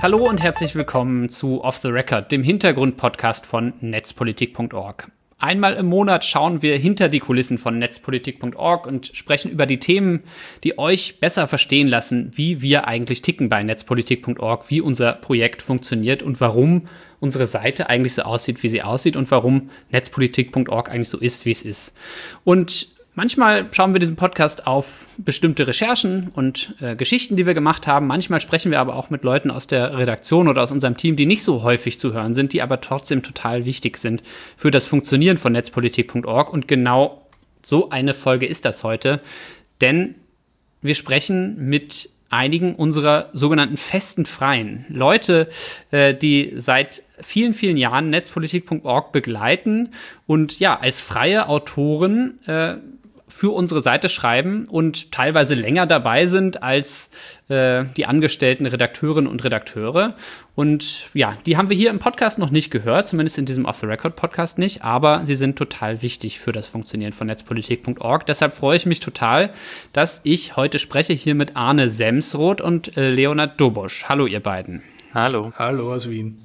Hallo und herzlich willkommen zu Off the Record, dem Hintergrund-Podcast von netzpolitik.org. Einmal im Monat schauen wir hinter die Kulissen von netzpolitik.org und sprechen über die Themen, die euch besser verstehen lassen, wie wir eigentlich ticken bei netzpolitik.org, wie unser Projekt funktioniert und warum unsere Seite eigentlich so aussieht, wie sie aussieht und warum netzpolitik.org eigentlich so ist, wie es ist. Und manchmal schauen wir diesen Podcast auf bestimmte Recherchen und Geschichten, die wir gemacht haben. Manchmal sprechen wir aber auch mit Leuten aus der Redaktion oder aus unserem Team, die nicht so häufig zu hören sind, die aber trotzdem total wichtig sind für das Funktionieren von netzpolitik.org. Und genau so eine Folge ist das heute, denn wir sprechen mit einigen unserer sogenannten festen Freien. Leute, die seit vielen, vielen Jahren netzpolitik.org begleiten und ja, als freie Autoren für unsere Seite schreiben und teilweise länger dabei sind als die angestellten Redakteurinnen und Redakteure. Und ja, die haben wir hier im Podcast noch nicht gehört, zumindest in diesem Off-the-Record-Podcast nicht, aber sie sind total wichtig für das Funktionieren von netzpolitik.org. Deshalb freue ich mich total, dass ich heute spreche hier mit Arne Semsroth und Leonhard Dobusch. Hallo, ihr beiden. Hallo. Hallo aus Wien.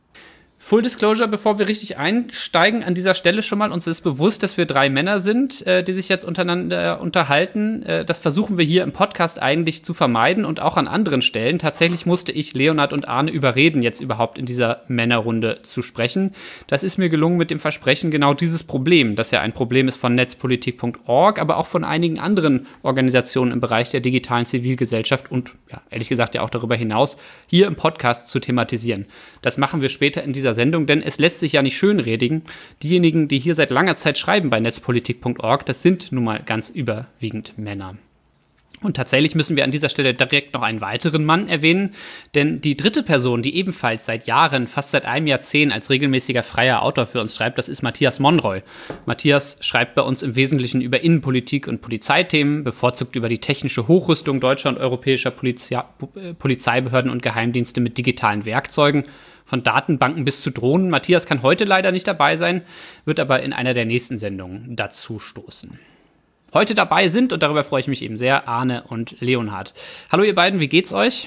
Full Disclosure, bevor wir richtig einsteigen, an dieser Stelle schon mal, uns ist bewusst, dass wir 3 Männer sind, die sich jetzt untereinander unterhalten. Das versuchen wir hier im Podcast eigentlich zu vermeiden und auch an anderen Stellen. Tatsächlich musste ich Leonhard und Arne überreden, jetzt überhaupt in dieser Männerrunde zu sprechen. Das ist mir gelungen mit dem Versprechen, genau dieses Problem, das ja ein Problem ist von netzpolitik.org, aber auch von einigen anderen Organisationen im Bereich der digitalen Zivilgesellschaft und ja, ehrlich gesagt ja auch darüber hinaus, hier im Podcast zu thematisieren. Das machen wir später in dieser Sendung, denn es lässt sich ja nicht schönreden. Diejenigen, die hier seit langer Zeit schreiben bei netzpolitik.org, das sind nun mal ganz überwiegend Männer. Und tatsächlich müssen wir an dieser Stelle direkt noch einen weiteren Mann erwähnen, denn die dritte Person, die ebenfalls seit Jahren, fast seit einem Jahrzehnt als regelmäßiger freier Autor für uns schreibt, das ist Matthias Monroy. Matthias schreibt bei uns im Wesentlichen über Innenpolitik und Polizeithemen, bevorzugt über die technische Hochrüstung deutscher und europäischer Polizeibehörden und Geheimdienste mit digitalen Werkzeugen, von Datenbanken bis zu Drohnen. Matthias kann heute leider nicht dabei sein, wird aber in einer der nächsten Sendungen dazu stoßen. Heute dabei sind, und darüber freue ich mich eben sehr, Arne und Leonhard. Hallo ihr beiden, wie geht's euch?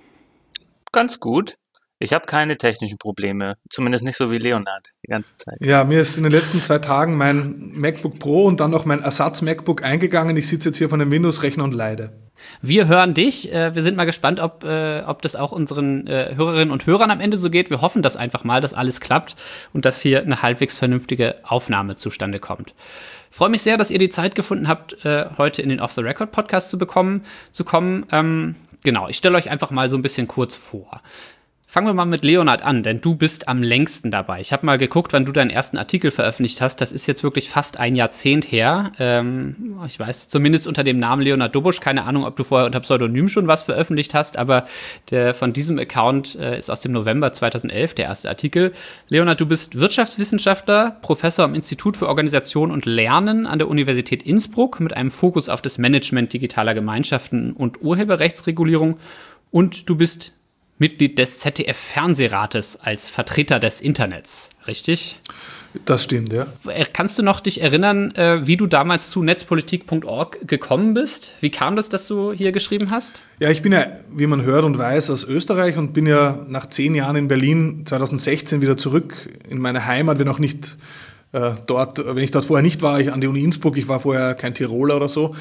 Ganz gut. Ich habe keine technischen Probleme, zumindest nicht so wie Leonhard die ganze Zeit. Ja, mir ist in den letzten 2 Tagen mein MacBook Pro und dann noch mein Ersatz-MacBook eingegangen. Ich sitze jetzt hier vor einem Windows-Rechner und leide. Wir hören dich. Wir sind mal gespannt, ob das auch unseren Hörerinnen und Hörern am Ende so geht. Wir hoffen das einfach mal, dass alles klappt und dass hier eine halbwegs vernünftige Aufnahme zustande kommt. Ich freue mich sehr, dass ihr die Zeit gefunden habt, heute in den Off-the-Record-Podcast zu kommen. Genau, ich stelle euch einfach mal so ein bisschen kurz vor. Fangen wir mal mit Leonhard an, denn du bist am längsten dabei. Ich habe mal geguckt, wann du deinen ersten Artikel veröffentlicht hast. Das ist jetzt wirklich fast ein Jahrzehnt her. Ich weiß, zumindest unter dem Namen Leonhard Dobusch. Keine Ahnung, ob du vorher unter Pseudonym schon was veröffentlicht hast, aber von diesem Account ist aus dem November 2011 der erste Artikel. Leonhard, du bist Wirtschaftswissenschaftler, Professor am Institut für Organisation und Lernen an der Universität Innsbruck mit einem Fokus auf das Management digitaler Gemeinschaften und Urheberrechtsregulierung. Und du bist Mitglied des ZDF-Fernsehrates als Vertreter des Internets, richtig? Das stimmt, ja. Kannst du noch dich erinnern, wie du damals zu netzpolitik.org gekommen bist? Wie kam das, dass du hier geschrieben hast? Ja, ich bin ja, wie man hört und weiß, aus Österreich und bin ja nach 10 Jahren in Berlin 2016 wieder zurück in meine Heimat, wenn ich dort vorher nicht war, ich an die Uni Innsbruck, ich war vorher kein Tiroler oder so.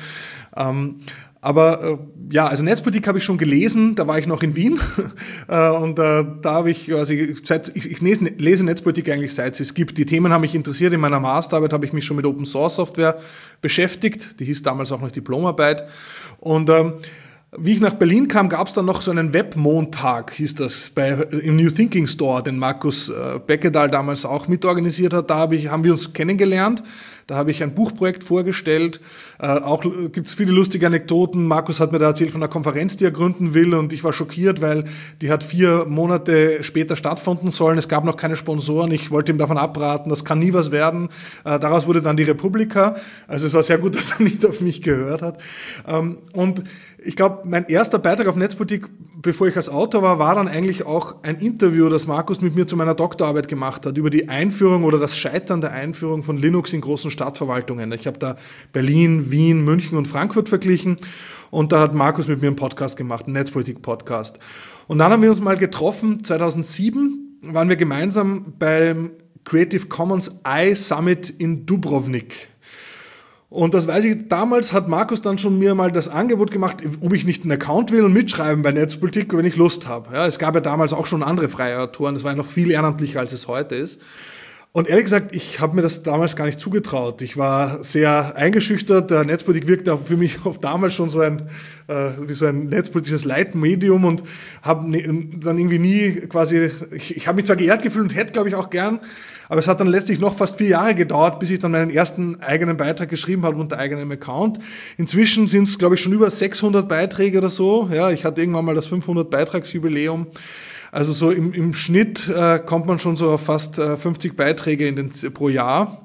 Aber also Netzpolitik habe ich schon gelesen, da war ich noch in Wien und da habe ich, ich lese Netzpolitik eigentlich seit es gibt. Die Themen haben mich interessiert, in meiner Masterarbeit habe ich mich schon mit Open Source Software beschäftigt, die hieß damals auch noch Diplomarbeit und wie ich nach Berlin kam, gab es dann noch so einen Webmontag, hieß das, im New Thinking Store, den Markus Beckedahl damals auch mitorganisiert hat. Da haben wir uns kennengelernt. Da habe ich ein Buchprojekt vorgestellt. Auch gibt's viele lustige Anekdoten. Markus hat mir da erzählt von einer Konferenz, die er gründen will, und ich war schockiert, weil die hat 4 Monate später stattfinden sollen. Es gab noch keine Sponsoren. Ich wollte ihm davon abraten, das kann nie was werden. Daraus wurde dann die Republika. Also es war sehr gut, dass er nicht auf mich gehört hat. Und ich glaube, mein erster Beitrag auf Netzpolitik, bevor ich als Autor war dann eigentlich auch ein Interview, das Markus mit mir zu meiner Doktorarbeit gemacht hat, über die Einführung oder das Scheitern der Einführung von Linux in großen Stadtverwaltungen. Ich habe da Berlin, Wien, München und Frankfurt verglichen. Und da hat Markus mit mir einen Podcast gemacht, einen Netzpolitik-Podcast. Und dann haben wir uns mal getroffen, 2007 waren wir gemeinsam beim Creative Commons iSummit in Dubrovnik. Und das weiß ich, damals hat Markus dann schon mir mal das Angebot gemacht, ob ich nicht einen Account will und mitschreiben bei Netzpolitik, wenn ich Lust habe. Ja, es gab ja damals auch schon andere freie Autoren, das war ja noch viel ehrenamtlicher, als es heute ist. Und ehrlich gesagt, ich habe mir das damals gar nicht zugetraut. Ich war sehr eingeschüchtert. Der Netzpolitik wirkte auch für mich auf damals schon so wie so ein netzpolitisches Leitmedium und habe dann irgendwie nie quasi, ich habe mich zwar geehrt gefühlt und hätte, glaube ich, auch gern, aber es hat dann letztlich noch fast 4 Jahre gedauert, bis ich dann meinen ersten eigenen Beitrag geschrieben habe unter eigenem Account. Inzwischen sind es, glaube ich, schon über 600 Beiträge oder so. Ja, ich hatte irgendwann mal das 500-Beitragsjubiläum. Also so im Schnitt kommt man schon so auf fast 50 Beiträge pro Jahr.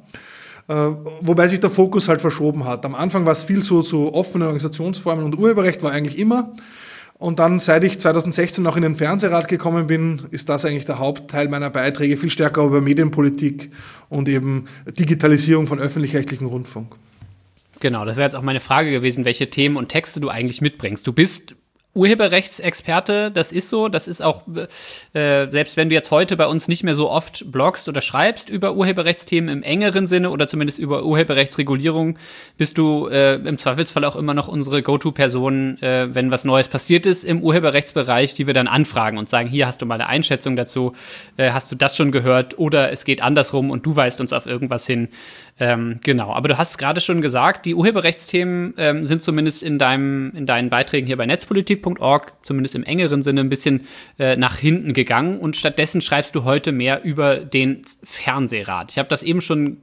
Wobei sich der Fokus halt verschoben hat. Am Anfang war es viel so offene Organisationsformen und Urheberrecht war eigentlich immer. Und dann, seit ich 2016 auch in den Fernsehrat gekommen bin, ist das eigentlich der Hauptteil meiner Beiträge, viel stärker über Medienpolitik und eben Digitalisierung von öffentlich-rechtlichem Rundfunk. Genau, das wäre jetzt auch meine Frage gewesen, welche Themen und Texte du eigentlich mitbringst. Du bist Urheberrechtsexperte, das ist so, das ist auch, selbst wenn du jetzt heute bei uns nicht mehr so oft bloggst oder schreibst über Urheberrechtsthemen im engeren Sinne oder zumindest über Urheberrechtsregulierung, bist du im Zweifelsfall auch immer noch unsere Go-To-Person, wenn was Neues passiert ist im Urheberrechtsbereich, die wir dann anfragen und sagen, hier hast du mal eine Einschätzung dazu, hast du das schon gehört oder es geht andersrum und du weist uns auf irgendwas hin. Genau, aber du hast es gerade schon gesagt, die Urheberrechtsthemen sind zumindest in deinen Beiträgen hier bei Netzpolitik.org, zumindest im engeren Sinne, ein bisschen nach hinten gegangen und stattdessen schreibst du heute mehr über den Fernsehrat. Ich habe das eben schon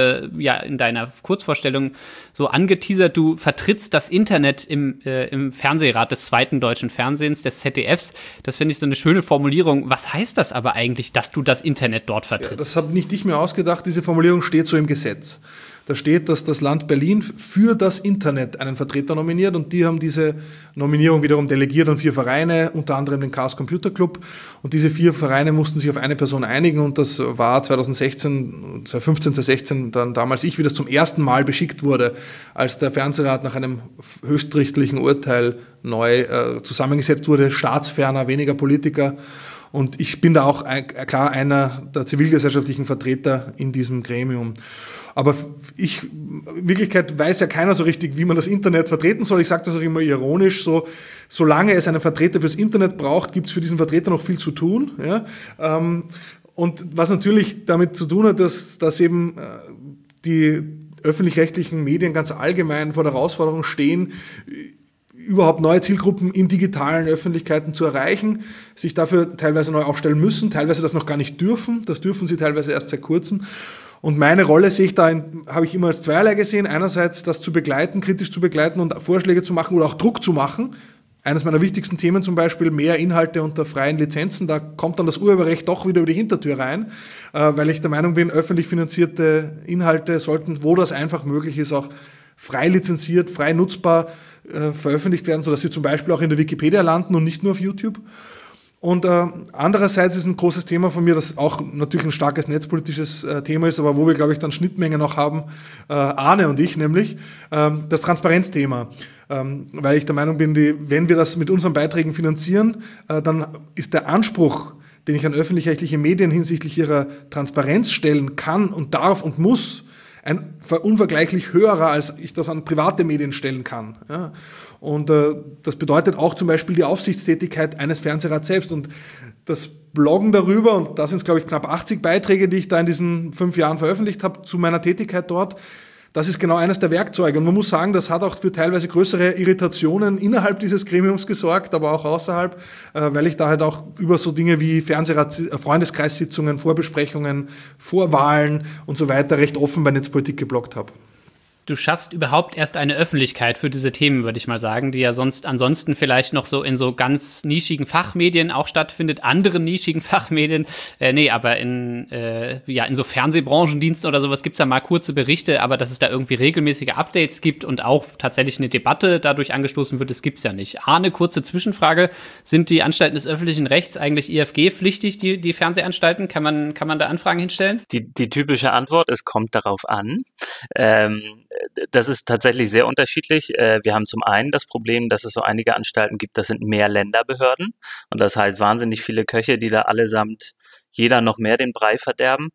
in deiner Kurzvorstellung so angeteasert, du vertrittst das Internet im Fernsehrat des zweiten deutschen Fernsehens, des ZDFs. Das finde ich so eine schöne Formulierung. Was heißt das aber eigentlich, dass du das Internet dort vertrittst? Ja, das habe nicht ich mir ausgedacht, diese Formulierung steht so im Gesetz. Da steht, dass das Land Berlin für das Internet einen Vertreter nominiert und die haben diese Nominierung wiederum delegiert an 4 Vereine, unter anderem den Chaos Computer Club. Und diese 4 Vereine mussten sich auf eine Person einigen und das war 2015, 2016 dann damals wie das zum ersten Mal beschickt wurde, als der Fernsehrat nach einem höchstrichterlichen Urteil neu zusammengesetzt wurde, staatsferner, weniger Politiker. Und ich bin da auch klar einer der zivilgesellschaftlichen Vertreter in diesem Gremium. Aber in Wirklichkeit weiß ja keiner so richtig, wie man das Internet vertreten soll. Ich sage das auch immer ironisch, solange es einen Vertreter fürs Internet braucht, gibt es für diesen Vertreter noch viel zu tun. Ja? Und was natürlich damit zu tun hat, dass eben die öffentlich-rechtlichen Medien ganz allgemein vor der Herausforderung stehen, überhaupt neue Zielgruppen in digitalen Öffentlichkeiten zu erreichen, sich dafür teilweise neu aufstellen müssen, teilweise das noch gar nicht dürfen. Das dürfen sie teilweise erst seit kurzem. Und meine Rolle sehe ich habe ich immer als zweierlei gesehen. Einerseits das zu begleiten, kritisch zu begleiten und Vorschläge zu machen oder auch Druck zu machen. Eines meiner wichtigsten Themen zum Beispiel, mehr Inhalte unter freien Lizenzen. Da kommt dann das Urheberrecht doch wieder über die Hintertür rein, weil ich der Meinung bin, öffentlich finanzierte Inhalte sollten, wo das einfach möglich ist, auch frei lizenziert, frei nutzbar veröffentlicht werden, sodass sie zum Beispiel auch in der Wikipedia landen und nicht nur auf YouTube. Und andererseits ist ein großes Thema von mir, das auch natürlich ein starkes netzpolitisches Thema ist, aber wo wir, glaube ich, dann Schnittmengen noch haben, Arne und ich, nämlich das Transparenzthema. Weil ich der Meinung bin, wenn wir das mit unseren Beiträgen finanzieren, dann ist der Anspruch, den ich an öffentlich-rechtliche Medien hinsichtlich ihrer Transparenz stellen kann und darf und muss, ein unvergleichlich höherer, als ich das an private Medien stellen kann. Ja. Und das bedeutet auch zum Beispiel die Aufsichtstätigkeit eines Fernsehrats selbst. Und das Bloggen darüber, und da sind es, glaube ich, knapp 80 Beiträge, die ich da in diesen 5 Jahren veröffentlicht habe, zu meiner Tätigkeit dort, das ist genau eines der Werkzeuge. Und man muss sagen, das hat auch für teilweise größere Irritationen innerhalb dieses Gremiums gesorgt, aber auch außerhalb, weil ich da halt auch über so Dinge wie Freundeskreissitzungen, Vorbesprechungen, Vorwahlen und so weiter recht offen bei Netzpolitik gebloggt habe. Du schaffst überhaupt erst eine Öffentlichkeit für diese Themen, würde ich mal sagen, die ja ansonsten vielleicht noch so in so ganz nischigen Fachmedien auch stattfindet, anderen nischigen Fachmedien, aber in so Fernsehbranchendiensten oder sowas gibt's ja mal kurze Berichte, aber dass es da irgendwie regelmäßige Updates gibt und auch tatsächlich eine Debatte dadurch angestoßen wird, das gibt's ja nicht. Arne, kurze Zwischenfrage, sind die Anstalten des öffentlichen Rechts eigentlich IFG-pflichtig, die Fernsehanstalten? Kann man da Anfragen hinstellen? Die typische Antwort, es kommt darauf an. Das ist tatsächlich sehr unterschiedlich. Wir haben zum einen das Problem, dass es so einige Anstalten gibt, das sind mehr Länderbehörden. Und das heißt wahnsinnig viele Köche, die da allesamt jeder noch mehr den Brei verderben.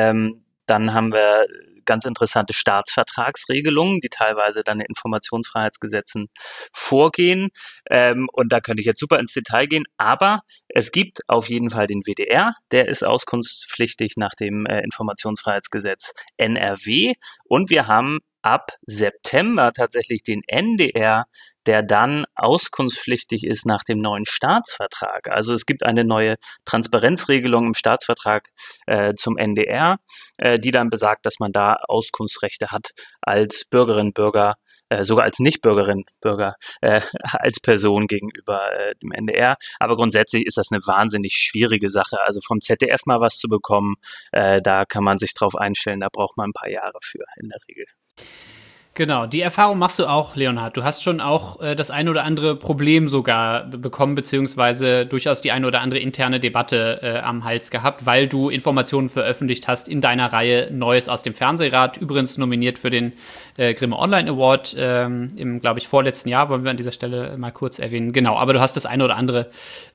Dann haben wir ganz interessante Staatsvertragsregelungen, die teilweise dann in Informationsfreiheitsgesetzen vorgehen. Und da könnte ich jetzt super ins Detail gehen. Aber es gibt auf jeden Fall den WDR, der ist auskunftspflichtig nach dem Informationsfreiheitsgesetz NRW. Und wir haben ab September tatsächlich den NDR, der dann auskunftspflichtig ist nach dem neuen Staatsvertrag. Also es gibt eine neue Transparenzregelung im Staatsvertrag zum NDR, die dann besagt, dass man da Auskunftsrechte hat als Bürgerin, Bürger, sogar als Nicht-Bürgerin, Bürger, als Person gegenüber dem NDR. Aber grundsätzlich ist das eine wahnsinnig schwierige Sache. Also vom ZDF mal was zu bekommen, da kann man sich drauf einstellen, da braucht man ein paar Jahre für in der Regel. Genau, die Erfahrung machst du auch, Leonhard. Du hast schon auch das ein oder andere Problem sogar bekommen, beziehungsweise durchaus die eine oder andere interne Debatte am Hals gehabt, weil du Informationen veröffentlicht hast in deiner Reihe Neues aus dem Fernsehrat, übrigens nominiert für den Grimme Online Award im, glaube ich, vorletzten Jahr, wollen wir an dieser Stelle mal kurz erwähnen. Genau, aber du hast die eine oder andere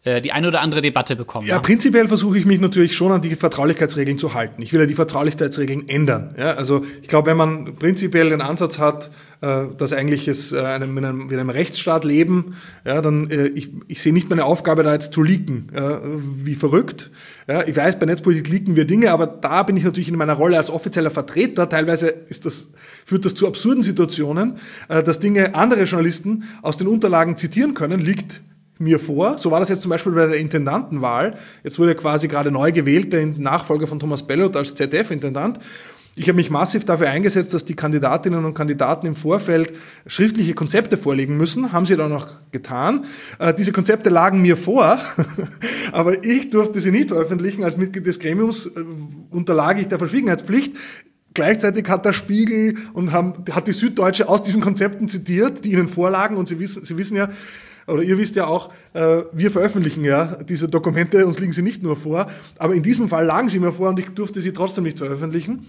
Debatte bekommen. Ja, prinzipiell versuche ich mich natürlich schon an die Vertraulichkeitsregeln zu halten. Ich will ja die Vertraulichkeitsregeln ändern. Ja, also ich glaube, wenn man prinzipiell den Ansatz hat, dass eigentlich es in einem Rechtsstaat leben, ja, dann ich sehe nicht meine Aufgabe, da jetzt zu leaken, wie verrückt. Ja, ich weiß, bei Netzpolitik leaken wir Dinge, aber da bin ich natürlich in meiner Rolle als offizieller Vertreter. Teilweise führt das zu absurden Situationen, dass Dinge andere Journalisten aus den Unterlagen zitieren können, liegt mir vor. So war das jetzt zum Beispiel bei der Intendantenwahl. Jetzt wurde quasi gerade neu gewählt, der Nachfolger von Thomas Bellot als ZDF-Intendant. Ich habe mich massiv dafür eingesetzt, dass die Kandidatinnen und Kandidaten im Vorfeld schriftliche Konzepte vorlegen müssen. Haben sie dann auch getan. Diese Konzepte lagen mir vor, aber ich durfte sie nicht veröffentlichen. Als Mitglied des Gremiums unterlag ich der Verschwiegenheitspflicht. Gleichzeitig hat der Spiegel und hat die Süddeutsche aus diesen Konzepten zitiert, die ihnen vorlagen. Und Sie wissen ja, oder ihr wisst ja auch, wir veröffentlichen ja diese Dokumente, uns liegen sie nicht nur vor, aber in diesem Fall lagen sie mir vor und ich durfte sie trotzdem nicht veröffentlichen.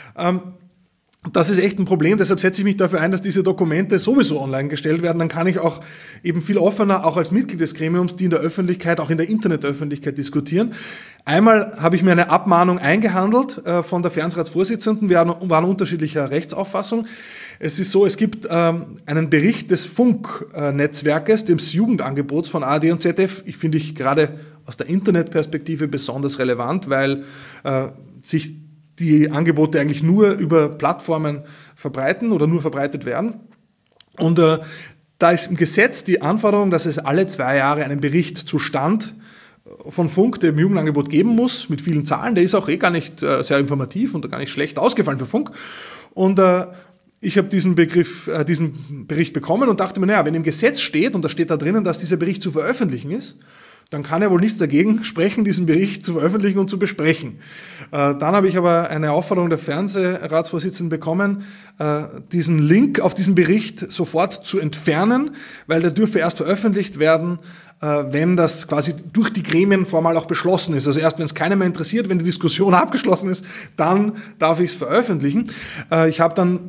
Das ist echt ein Problem, deshalb setze ich mich dafür ein, dass diese Dokumente sowieso online gestellt werden. Dann kann ich auch eben viel offener, auch als Mitglied des Gremiums, die in der Öffentlichkeit, auch in der Internetöffentlichkeit diskutieren. Einmal habe ich mir eine Abmahnung eingehandelt von der Fernsehratsvorsitzenden. Wir waren unterschiedlicher Rechtsauffassung. Es ist so, es gibt einen Bericht des Funk-Netzwerkes, des Jugendangebots von ARD und ZDF. Ich finde gerade aus der Internetperspektive besonders relevant, weil sich die Angebote eigentlich nur über Plattformen verbreiten oder nur verbreitet werden. Und da ist im Gesetz die Anforderung, dass es alle 2 Jahre einen Bericht zu Stand von Funk, dem Jugendangebot, geben muss, mit vielen Zahlen. Der ist auch gar nicht sehr informativ und gar nicht schlecht ausgefallen für Funk. Und ich habe diesen Bericht bekommen und dachte mir, naja, wenn im Gesetz steht, und da steht da drinnen, dass dieser Bericht zu veröffentlichen ist, dann kann ja wohl nichts dagegen sprechen, diesen Bericht zu veröffentlichen und zu besprechen. Dann habe ich aber eine Aufforderung der Fernsehratsvorsitzenden bekommen, diesen Link auf diesen Bericht sofort zu entfernen, weil der dürfe erst veröffentlicht werden, wenn das quasi durch die Gremien formal auch beschlossen ist. Also erst, wenn es keiner mehr interessiert, wenn die Diskussion abgeschlossen ist, dann darf ich es veröffentlichen. Ich habe dann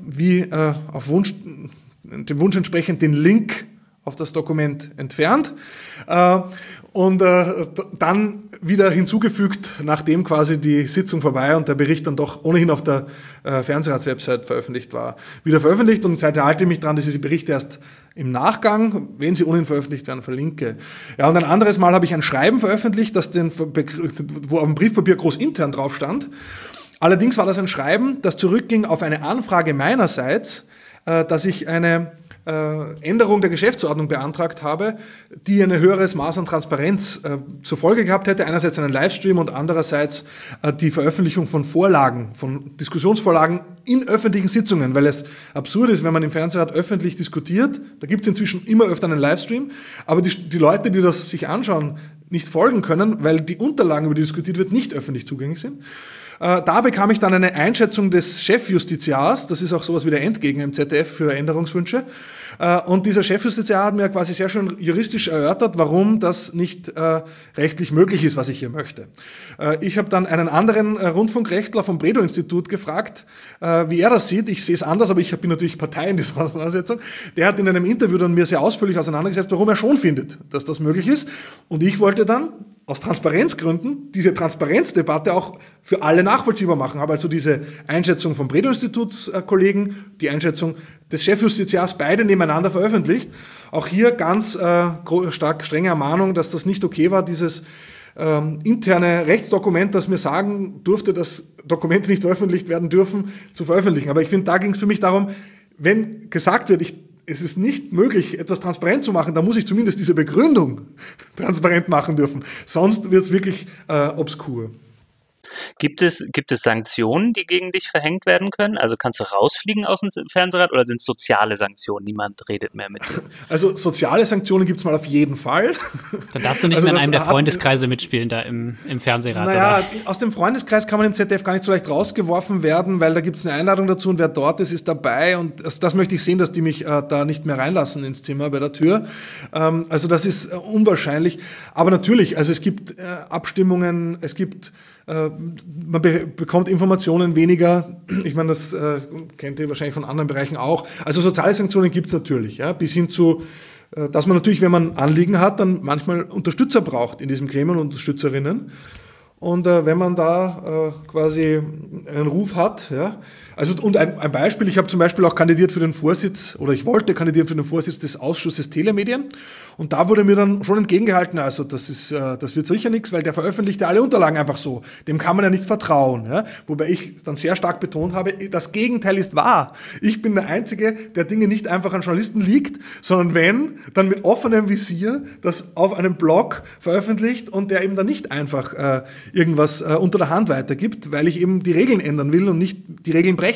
dem Wunsch entsprechend den Link auf das Dokument entfernt und dann wieder hinzugefügt, nachdem quasi die Sitzung vorbei und der Bericht dann doch ohnehin auf der Fernsehratswebsite veröffentlicht war, wieder veröffentlicht. Und seitdem halte ich mich dran, dass ich diese Berichte erst im Nachgang, wenn sie ohnehin veröffentlicht werden, verlinke. Ja, und ein anderes Mal habe ich ein Schreiben veröffentlicht, wo auf dem Briefpapier groß intern drauf stand. Allerdings war das ein Schreiben, das zurückging auf eine Anfrage meinerseits, dass ich eine Änderung der Geschäftsordnung beantragt habe, die ein höheres Maß an Transparenz zur Folge gehabt hätte. Einerseits einen Livestream und andererseits die Veröffentlichung von Vorlagen, von Diskussionsvorlagen in öffentlichen Sitzungen, weil es absurd ist, wenn man im Fernsehrat öffentlich diskutiert. Da gibt es inzwischen immer öfter einen Livestream, aber die Leute, die das sich anschauen, nicht folgen können, weil die Unterlagen, über die diskutiert wird, nicht öffentlich zugänglich sind. Da bekam ich dann eine Einschätzung des Chefjustiziars, das ist auch sowas wie der Endgegner im ZDF für Änderungswünsche. Und dieser Chefjustiziar hat mir quasi sehr schön juristisch erörtert, warum das nicht rechtlich möglich ist, was ich hier möchte. Ich habe dann einen anderen Rundfunkrechtler vom Bredow-Institut gefragt, wie er das sieht. Ich sehe es anders, aber ich bin natürlich Partei in dieser Auseinandersetzung. Der hat in einem Interview dann mir sehr ausführlich auseinandergesetzt, warum er schon findet, dass das möglich ist. Und ich wollte dann aus Transparenzgründen diese Transparenzdebatte auch für alle nachvollziehbar machen. Habe also diese Einschätzung vom Bredow-Institutskollegen, die Einschätzung des Chefjustiziars, beide nebeneinander veröffentlicht. Auch hier ganz stark strenge Ermahnung, dass das nicht okay war, dieses interne Rechtsdokument, das mir sagen durfte, dass Dokumente nicht veröffentlicht werden dürfen, zu veröffentlichen. Aber ich finde, da ging es für mich darum, wenn gesagt wird, es ist nicht möglich, etwas transparent zu machen, dann muss ich zumindest diese Begründung transparent machen dürfen. Sonst wird es wirklich obskur. Gibt es Sanktionen, die gegen dich verhängt werden können? Also kannst du rausfliegen aus dem Fernsehrat oder sind es soziale Sanktionen? Niemand redet mehr mit dir. Also soziale Sanktionen gibt es mal auf jeden Fall. Dann darfst du nicht mehr in einem der Freundeskreise mitspielen da im Fernsehrat. Naja, oder? Aus dem Freundeskreis kann man im ZDF gar nicht so leicht rausgeworfen werden, weil da gibt es eine Einladung dazu und wer dort ist, ist dabei. Und das möchte ich sehen, dass die mich da nicht mehr reinlassen ins Zimmer bei der Tür. Also das ist unwahrscheinlich. Aber natürlich, also es gibt Abstimmungen, man bekommt Informationen weniger. Ich meine, das kennt ihr wahrscheinlich von anderen Bereichen auch. Also soziale Sanktionen gibt es natürlich, ja, bis hin zu, dass man natürlich, wenn man Anliegen hat, dann manchmal Unterstützer braucht in diesem Gremium, Unterstützerinnen. Und wenn man da quasi einen Ruf hat, ja, also und ein Beispiel, ich habe zum Beispiel auch kandidiert für den Vorsitz, oder ich wollte kandidieren für den Vorsitz des Ausschusses Telemedien, und da wurde mir dann schon entgegengehalten, also das wird sicher nichts, weil der veröffentlicht ja alle Unterlagen einfach so, dem kann man ja nicht vertrauen, ja? Wobei ich dann sehr stark betont habe, das Gegenteil ist wahr. Ich bin der Einzige, der Dinge nicht einfach an Journalisten liegt, sondern wenn, dann mit offenem Visier das auf einem Blog veröffentlicht und der eben dann nicht einfach irgendwas unter der Hand weitergibt, weil ich eben die Regeln ändern will und nicht die Regeln brechen.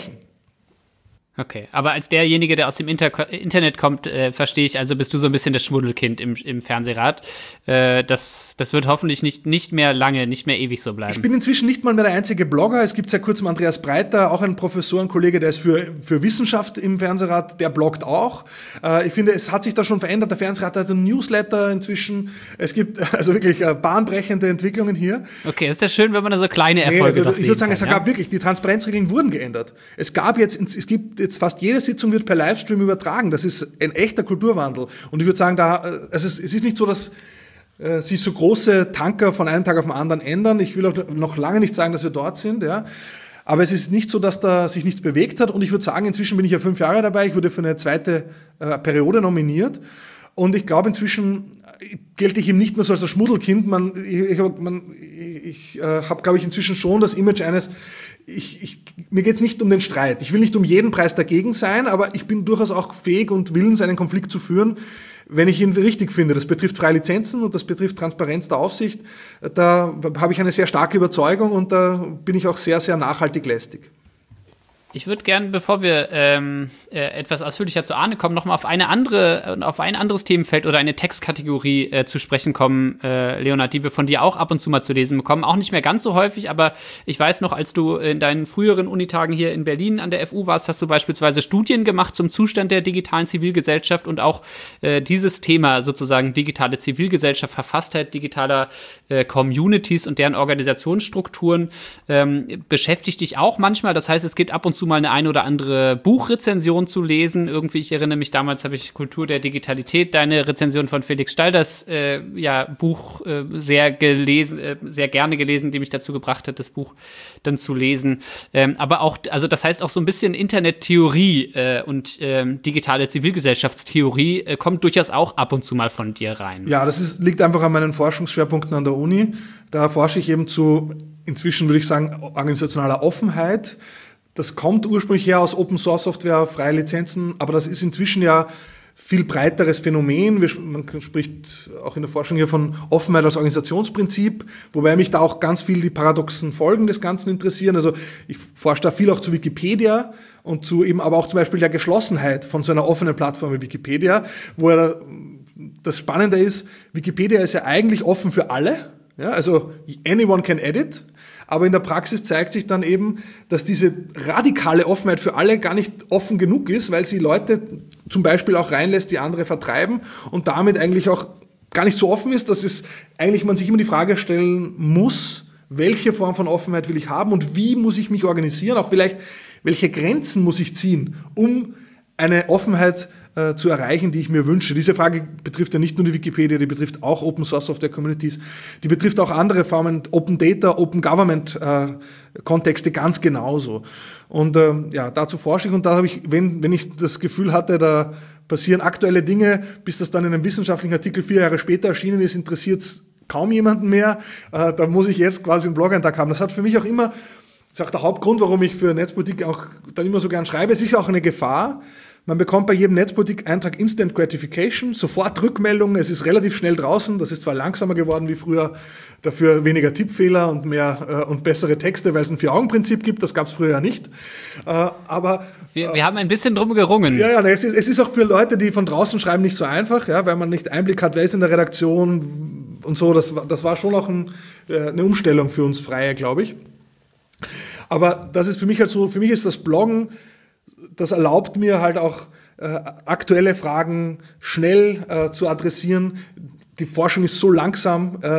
Okay, aber als derjenige, der aus dem Internet kommt, verstehe ich, also bist du so ein bisschen das Schmuddelkind im Fernsehrat. Das wird hoffentlich nicht mehr lange, nicht mehr ewig so bleiben. Ich bin inzwischen nicht mal mehr der einzige Blogger. Es gibt seit kurzem Andreas Breiter, auch ein Professorenkollege, der ist für Wissenschaft im Fernsehrat, der bloggt auch. Ich finde, es hat sich da schon verändert. Der Fernsehrat hat einen Newsletter inzwischen. Es gibt also wirklich bahnbrechende Entwicklungen hier. Okay, ist ja schön, wenn man da so kleine Erfolge sehen kann. Ich würde sagen, kann, es gab wirklich, die Transparenzregeln wurden geändert. Es gibt jetzt fast jede Sitzung wird per Livestream übertragen. Das ist ein echter Kulturwandel. Und ich würde sagen, es ist nicht so, dass sich so große Tanker von einem Tag auf den anderen ändern. Ich will auch noch lange nicht sagen, dass wir dort sind, ja. Aber es ist nicht so, dass da sich nichts bewegt hat. Und ich würde sagen, inzwischen bin ich ja 5 Jahre dabei. Ich wurde für eine zweite Periode nominiert. Und ich glaube, inzwischen gelte ich ihm nicht mehr so als das Schmuddelkind. Ich habe, glaube ich, inzwischen schon das Image eines, mir geht es nicht um den Streit. Ich will nicht um jeden Preis dagegen sein, aber ich bin durchaus auch fähig und willens, einen Konflikt zu führen, wenn ich ihn richtig finde. Das betrifft freie Lizenzen und das betrifft Transparenz der Aufsicht. Da habe ich eine sehr starke Überzeugung und da bin ich auch sehr, sehr nachhaltig lästig. Ich würde gerne, bevor wir etwas ausführlicher zu Arne kommen, nochmal auf ein anderes Themenfeld oder eine Textkategorie zu sprechen kommen, Leonhard, die wir von dir auch ab und zu mal zu lesen bekommen. Auch nicht mehr ganz so häufig, aber ich weiß noch, als du in deinen früheren Unitagen hier in Berlin an der FU warst, hast du beispielsweise Studien gemacht zum Zustand der digitalen Zivilgesellschaft und auch dieses Thema sozusagen digitale Zivilgesellschaft, Verfasstheit digitaler Communities und deren Organisationsstrukturen beschäftigt dich auch manchmal. Das heißt, es gibt ab und zu mal eine oder andere Buchrezension zu lesen. Irgendwie, ich erinnere mich, damals habe ich Kultur der Digitalität, deine Rezension von Felix Stalders Buch sehr gerne gelesen, die mich dazu gebracht hat, das Buch dann zu lesen. Aber auch, also das heißt auch so ein bisschen Internettheorie und digitale Zivilgesellschaftstheorie kommt durchaus auch ab und zu mal von dir rein. Ja, liegt einfach an meinen Forschungsschwerpunkten an der Uni. Da forsche ich eben zu, inzwischen würde ich sagen, organisationaler Offenheit. Das kommt ursprünglich her aus Open-Source-Software, freie Lizenzen, aber das ist inzwischen ja viel breiteres Phänomen. Man spricht auch in der Forschung hier von Offenheit als Organisationsprinzip, wobei mich da auch ganz viel die paradoxen Folgen des Ganzen interessieren. Also ich forsche da viel auch zu Wikipedia und zu eben aber auch zum Beispiel der Geschlossenheit von so einer offenen Plattform wie Wikipedia, wo das Spannende ist, Wikipedia ist ja eigentlich offen für alle. Ja, also anyone can edit, aber in der Praxis zeigt sich dann eben, dass diese radikale Offenheit für alle gar nicht offen genug ist, weil sie Leute zum Beispiel auch reinlässt, die andere vertreiben und damit eigentlich auch gar nicht so offen ist, dass es eigentlich man sich immer die Frage stellen muss, welche Form von Offenheit will ich haben und wie muss ich mich organisieren, auch vielleicht welche Grenzen muss ich ziehen, um eine Offenheit zu erreichen, die ich mir wünsche. Diese Frage betrifft ja nicht nur die Wikipedia, die betrifft auch Open Source Software Communities, die betrifft auch andere Formen, Open Data, Open Government Kontexte ganz genauso. Und dazu forsche ich und da habe ich, wenn ich das Gefühl hatte, da passieren aktuelle Dinge, bis das dann in einem wissenschaftlichen Artikel 4 Jahre später erschienen ist, interessiert es kaum jemanden mehr. Da muss ich jetzt quasi einen Blog-Eintrag haben. Das hat für mich auch immer, das ist auch der Hauptgrund, warum ich für Netzpolitik auch dann immer so gern schreibe. Es ist auch eine Gefahr. Man bekommt bei jedem Netzpolitik-Eintrag Instant Gratification, sofort Rückmeldungen, es ist relativ schnell draußen, das ist zwar langsamer geworden wie früher, dafür weniger Tippfehler und mehr und bessere Texte, weil es ein Vier-Augen-Prinzip gibt, das gab es früher ja nicht. Aber wir haben ein bisschen drum gerungen. Ja, es ist auch für Leute, die von draußen schreiben, nicht so einfach, ja, weil man nicht Einblick hat, wer ist in der Redaktion und so, das war schon auch eine Umstellung für uns Freie, glaube ich. Aber das ist für mich halt so, für mich ist das Bloggen, das erlaubt mir halt auch aktuelle Fragen schnell zu adressieren. Die Forschung ist so langsam, da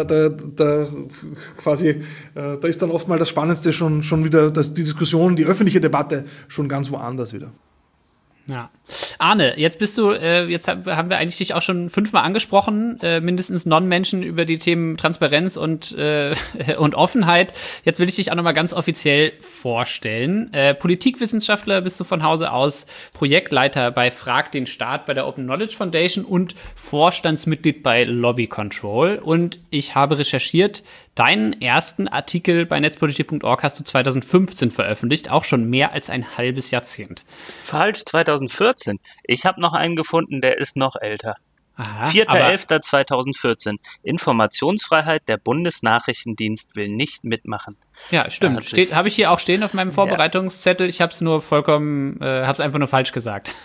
ist dann oft mal das Spannendste schon wieder, die Diskussion, die öffentliche Debatte schon ganz woanders wieder. Ja. Arne, jetzt bist du, jetzt haben wir eigentlich dich auch schon 5-mal angesprochen, mindestens Non-Menschen über die Themen Transparenz und Offenheit. Jetzt will ich dich auch nochmal ganz offiziell vorstellen. Politikwissenschaftler bist du von Hause aus, Projektleiter bei Frag den Staat bei der Open Knowledge Foundation und Vorstandsmitglied bei Lobby Control. Und ich habe recherchiert, deinen ersten Artikel bei netzpolitik.org hast du 2015 veröffentlicht, auch schon mehr als ein halbes Jahrzehnt. Falsch, 2014. Ich habe noch einen gefunden, der ist noch älter. 4.11.2014. Informationsfreiheit, der Bundesnachrichtendienst will nicht mitmachen. Ja, stimmt. Habe ich hier auch stehen auf meinem Vorbereitungszettel. Ich habe es nur habe es einfach nur falsch gesagt.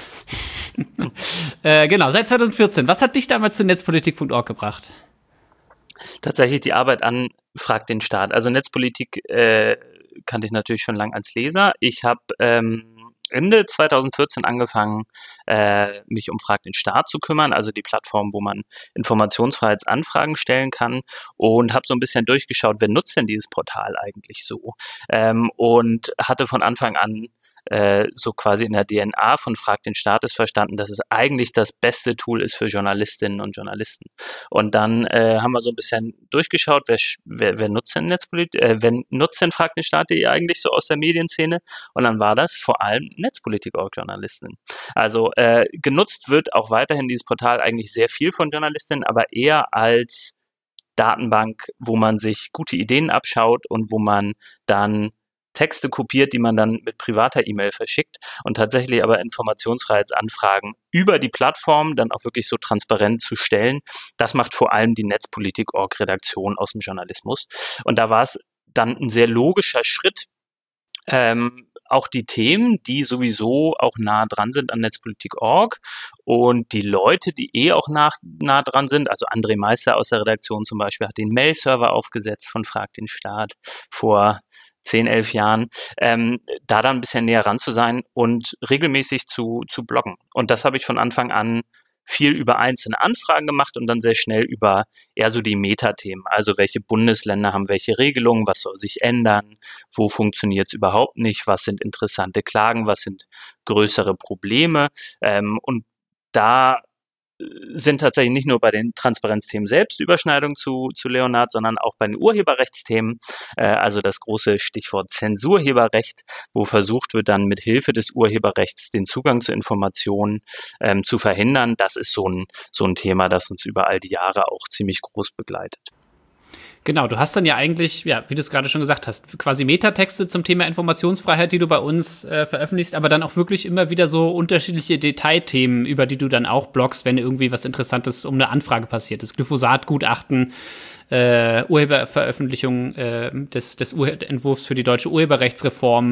Genau, seit 2014. Was hat dich damals zu netzpolitik.org gebracht? Tatsächlich die Arbeit an Frag den Staat. Also Netzpolitik kannte ich natürlich schon lange als Leser. Ich habe Ende 2014 angefangen, mich um Frag den Staat zu kümmern, also die Plattform, wo man Informationsfreiheitsanfragen stellen kann, und habe so ein bisschen durchgeschaut, wer nutzt denn dieses Portal eigentlich so, und hatte von Anfang an so quasi in der DNA von Frag den Staat ist verstanden, dass es eigentlich das beste Tool ist für Journalistinnen und Journalisten. Und dann haben wir so ein bisschen durchgeschaut, wer nutzt denn wer nutzt denn Frag den Staat.de eigentlich so aus der Medienszene? Und dann war das vor allem Netzpolitik.org-Journalistinnen. Also genutzt wird auch weiterhin dieses Portal eigentlich sehr viel von Journalistinnen, aber eher als Datenbank, wo man sich gute Ideen abschaut und wo man dann Texte kopiert, die man dann mit privater E-Mail verschickt, und tatsächlich aber Informationsfreiheitsanfragen über die Plattform dann auch wirklich so transparent zu stellen. Das macht vor allem die Netzpolitik.org-Redaktion aus dem Journalismus. Und da war es dann ein sehr logischer Schritt, auch die Themen, die sowieso auch nah dran sind an Netzpolitik.org und die Leute, die auch nah dran sind, also André Meister aus der Redaktion zum Beispiel hat den Mail-Server aufgesetzt von Frag den Staat vor 10, 11 Jahren, da dann ein bisschen näher ran zu sein und regelmäßig zu bloggen. Und das habe ich von Anfang an viel über einzelne Anfragen gemacht und dann sehr schnell über eher so die Metathemen. Also welche Bundesländer haben welche Regelungen, was soll sich ändern, wo funktioniert es überhaupt nicht, was sind interessante Klagen, was sind größere Probleme. Und da sind tatsächlich nicht nur bei den Transparenzthemen selbst Überschneidungen zu Leonhard, sondern auch bei den Urheberrechtsthemen, also das große Stichwort Zensurheberrecht, wo versucht wird, dann mit Hilfe des Urheberrechts den Zugang zu Informationen zu verhindern. Das ist so ein Thema, das uns über all die Jahre auch ziemlich groß begleitet. Genau, du hast dann ja eigentlich, ja, wie du es gerade schon gesagt hast, quasi Metatexte zum Thema Informationsfreiheit, die du bei uns veröffentlichst, aber dann auch wirklich immer wieder so unterschiedliche Detailthemen, über die du dann auch bloggst, wenn irgendwie was Interessantes um eine Anfrage passiert ist. Glyphosat-Gutachten, Urheberveröffentlichung des Entwurfs für die deutsche Urheberrechtsreform,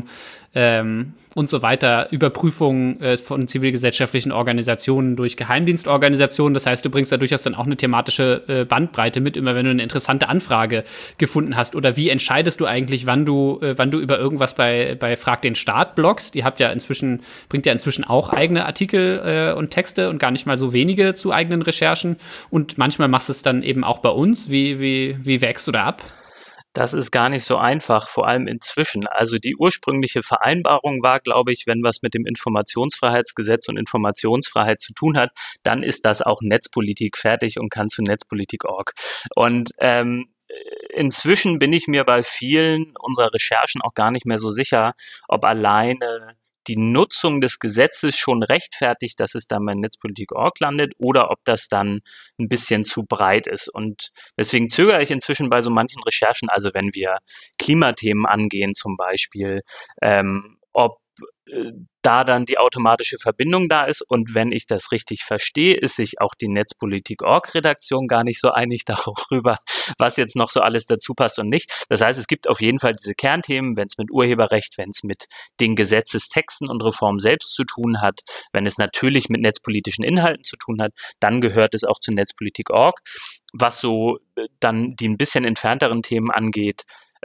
und so weiter, Überprüfungen von zivilgesellschaftlichen Organisationen durch Geheimdienstorganisationen. Das heißt, du bringst da durchaus dann auch eine thematische Bandbreite mit, immer wenn du eine interessante Anfrage gefunden hast. Oder wie entscheidest du eigentlich, wann du über irgendwas bei Frag den Staat bloggst? Bringt ja inzwischen auch eigene Artikel und Texte und gar nicht mal so wenige zu eigenen Recherchen. Und manchmal machst du es dann eben auch bei uns. Wie wägst du da ab? Das ist gar nicht so einfach, vor allem inzwischen. Also die ursprüngliche Vereinbarung war, glaube ich, wenn was mit dem Informationsfreiheitsgesetz und Informationsfreiheit zu tun hat, dann ist das auch Netzpolitik fertig und kann zu Netzpolitik.org. Und inzwischen bin ich mir bei vielen unserer Recherchen auch gar nicht mehr so sicher, ob alleine die Nutzung des Gesetzes schon rechtfertigt, dass es dann bei Netzpolitik.org landet oder ob das dann ein bisschen zu breit ist. Und deswegen zögere ich inzwischen bei so manchen Recherchen, also wenn wir Klimathemen angehen zum Beispiel, ob da dann die automatische Verbindung da ist. Und wenn ich das richtig verstehe, ist sich auch die Netzpolitik.org-Redaktion gar nicht so einig darüber, was jetzt noch so alles dazu passt und nicht. Das heißt, es gibt auf jeden Fall diese Kernthemen, wenn es mit Urheberrecht, wenn es mit den Gesetzestexten und Reformen selbst zu tun hat, wenn es natürlich mit netzpolitischen Inhalten zu tun hat, dann gehört es auch zu Netzpolitik.org. Was so dann die ein bisschen entfernteren Themen angeht,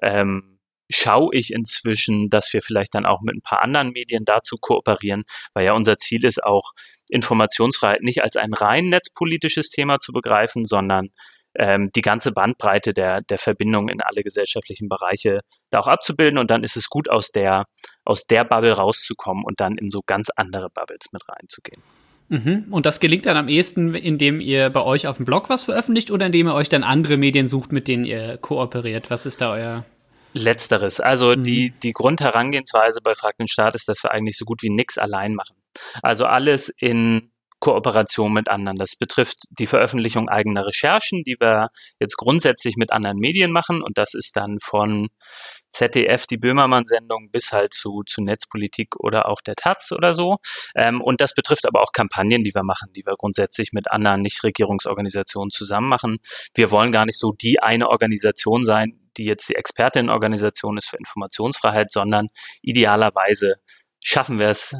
schaue ich inzwischen, dass wir vielleicht dann auch mit ein paar anderen Medien dazu kooperieren, weil ja unser Ziel ist auch, Informationsfreiheit nicht als ein rein netzpolitisches Thema zu begreifen, sondern die ganze Bandbreite der Verbindung in alle gesellschaftlichen Bereiche da auch abzubilden. Und dann ist es gut, aus der Bubble rauszukommen und dann in so ganz andere Bubbles mit reinzugehen. Mhm. Und das gelingt dann am ehesten, indem ihr bei euch auf dem Blog was veröffentlicht oder indem ihr euch dann andere Medien sucht, mit denen ihr kooperiert? Was ist da euer... Letzteres. Also die Grundherangehensweise bei Frag den Staat ist, dass wir eigentlich so gut wie nichts allein machen. Also alles in Kooperation mit anderen. Das betrifft die Veröffentlichung eigener Recherchen, die wir jetzt grundsätzlich mit anderen Medien machen. Und das ist dann von ZDF, die Böhmermann-Sendung, bis halt zu Netzpolitik oder auch der Taz oder so. Und das betrifft aber auch Kampagnen, die wir machen, die wir grundsätzlich mit anderen Nichtregierungsorganisationen zusammen machen. Wir wollen gar nicht so die eine Organisation sein, die jetzt die Expertinnenorganisation ist für Informationsfreiheit, sondern idealerweise schaffen wir es,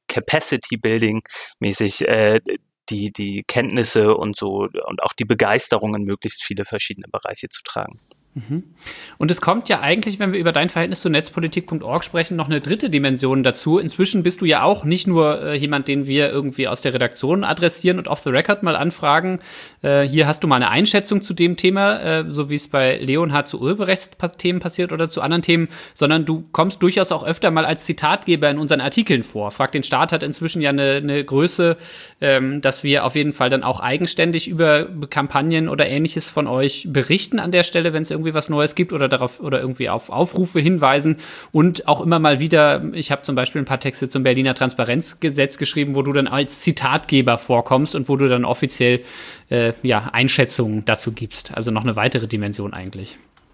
Capacity-Building-mäßig die Kenntnisse und so und auch die Begeisterung in möglichst viele verschiedene Bereiche zu tragen. Und es kommt ja eigentlich, wenn wir über dein Verhältnis zu Netzpolitik.org sprechen, noch eine dritte Dimension dazu. Inzwischen bist du ja auch nicht nur jemand, den wir irgendwie aus der Redaktion adressieren und off the record mal anfragen. Hier hast du mal eine Einschätzung zu dem Thema, so wie es bei Leonhard zu Urheberrechtsthemen passiert oder zu anderen Themen, sondern du kommst durchaus auch öfter mal als Zitatgeber in unseren Artikeln vor. Frag den Staat hat inzwischen ja eine Größe, dass wir auf jeden Fall dann auch eigenständig über Kampagnen oder Ähnliches von euch berichten an der Stelle, wenn es irgendwie was Neues gibt oder darauf oder irgendwie auf Aufrufe hinweisen und auch immer mal wieder, ich habe zum Beispiel ein paar Texte zum Berliner Transparenzgesetz geschrieben, wo du dann als Zitatgeber vorkommst und wo du dann offiziell Einschätzungen dazu gibst. Also noch eine weitere Dimension eigentlich.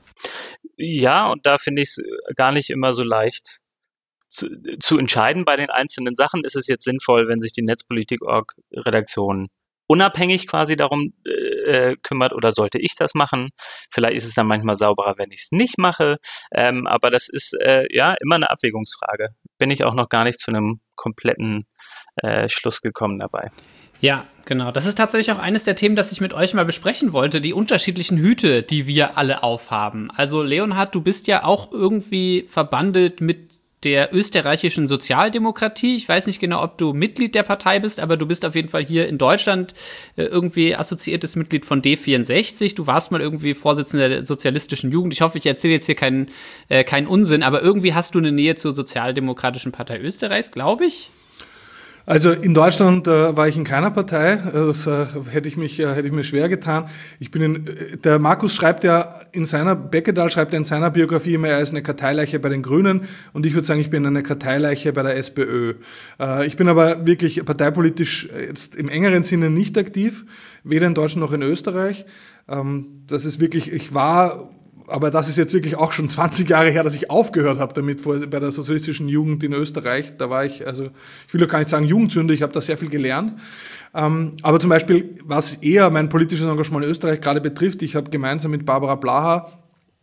Ja, und da finde ich es gar nicht immer so leicht zu entscheiden bei den einzelnen Sachen. Ist es jetzt sinnvoll, wenn sich die Netzpolitik.org-Redaktion unabhängig quasi darum kümmert oder sollte ich das machen? Vielleicht ist es dann manchmal sauberer, wenn ich es nicht mache, aber das ist immer eine Abwägungsfrage. Bin ich auch noch gar nicht zu einem kompletten Schluss gekommen dabei. Ja, genau. Das ist tatsächlich auch eines der Themen, das ich mit euch mal besprechen wollte, die unterschiedlichen Hüte, die wir alle aufhaben. Also Leonhard, du bist ja auch irgendwie verbandelt mit der österreichischen Sozialdemokratie. Ich weiß nicht genau, ob du Mitglied der Partei bist, aber du bist auf jeden Fall hier in Deutschland irgendwie assoziiertes Mitglied von D64. Du warst mal irgendwie Vorsitzender der sozialistischen Jugend. Ich hoffe, ich erzähle jetzt hier keinen Unsinn, aber irgendwie hast du eine Nähe zur Sozialdemokratischen Partei Österreichs, glaube ich. Also in Deutschland war ich in keiner Partei, das hätte ich mir schwer getan. Der Markus schreibt ja Beckedahl schreibt ja in seiner Biografie immer, er ist eine Karteileiche bei den Grünen und ich würde sagen, ich bin eine Karteileiche bei der SPÖ. Ich bin aber wirklich parteipolitisch jetzt im engeren Sinne nicht aktiv, weder in Deutschland noch in Österreich. Das ist wirklich, aber das ist jetzt wirklich auch schon 20 Jahre her, dass ich aufgehört habe damit bei der sozialistischen Jugend in Österreich. Da war ich, also ich will doch gar nicht sagen Jugendsünde, ich habe da sehr viel gelernt. Aber zum Beispiel, was eher mein politisches Engagement in Österreich gerade betrifft, ich habe gemeinsam mit Barbara Blaha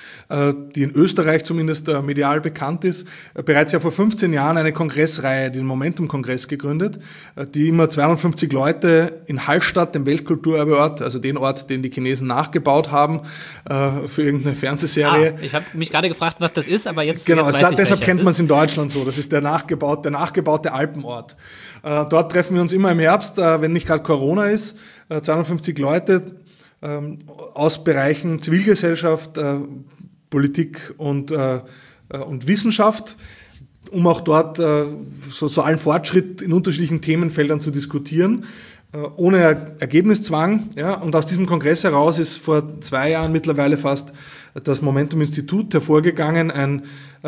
die in Österreich zumindest medial bekannt ist, bereits ja vor 15 Jahren eine Kongressreihe, den Momentum-Kongress gegründet, die immer 250 Leute in Hallstatt, dem Weltkulturerbeort, also den Ort, den die Chinesen nachgebaut haben, für irgendeine Fernsehserie. Ich habe mich gerade gefragt, was das ist, aber jetzt genau, jetzt weiß ich, deshalb kennt man es in Deutschland so. Das ist der nachgebaute Alpenort. Dort treffen wir uns immer im Herbst, wenn nicht gerade Corona ist, 250 Leute aus Bereichen Zivilgesellschaft, Politik und Wissenschaft, um auch dort sozialen Fortschritt in unterschiedlichen Themenfeldern zu diskutieren, ohne Ergebniszwang. Ja. Und aus diesem Kongress heraus ist vor 2 Jahren mittlerweile fast das Momentum-Institut hervorgegangen, ein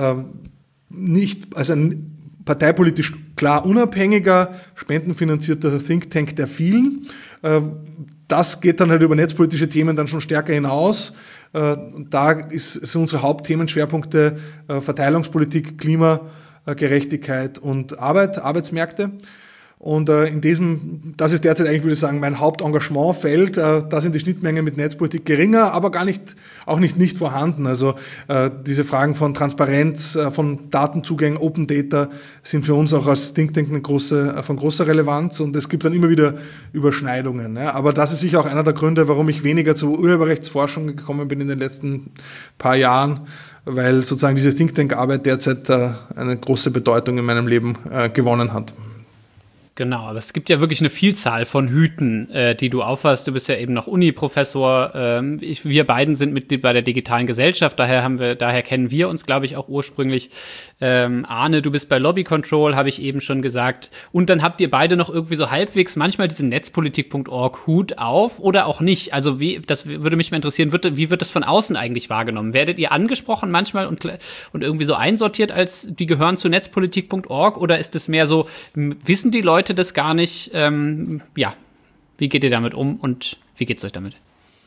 parteipolitisch klar unabhängiger, spendenfinanzierter Think Tank der vielen. Das geht dann halt über netzpolitische Themen dann schon stärker hinaus. Da sind unsere Hauptthemenschwerpunkte Verteilungspolitik, Klimagerechtigkeit und Arbeitsmärkte. Und das ist derzeit eigentlich, würde ich sagen, mein Hauptengagementfeld. Da sind die Schnittmengen mit Netzpolitik geringer, aber auch nicht vorhanden. Also diese Fragen von Transparenz, von Datenzugängen, Open Data sind für uns auch als Think Tank von großer Relevanz, und es gibt dann immer wieder Überschneidungen. Ja. Aber das ist sicher auch einer der Gründe, warum ich weniger zur Urheberrechtsforschung gekommen bin in den letzten paar Jahren, weil sozusagen diese Think Tank-Arbeit derzeit eine große Bedeutung in meinem Leben gewonnen hat. Genau, aber es gibt ja wirklich eine Vielzahl von Hüten, die du aufhast. Du bist ja eben noch Uni-Professor. Wir beiden sind Mitglied bei der Digitalen Gesellschaft, daher kennen wir uns, glaube ich, auch ursprünglich. Arne, du bist bei Lobby Control, habe ich eben schon gesagt. Und dann habt ihr beide noch irgendwie so halbwegs manchmal diesen Netzpolitik.org Hut auf oder auch nicht. Also das würde mich mal interessieren, wie wird das von außen eigentlich wahrgenommen? Werdet ihr angesprochen manchmal und irgendwie so einsortiert als die gehören zu Netzpolitik.org, oder ist es mehr so, wissen die Leute das gar nicht? Wie geht ihr damit um und wie geht's euch damit?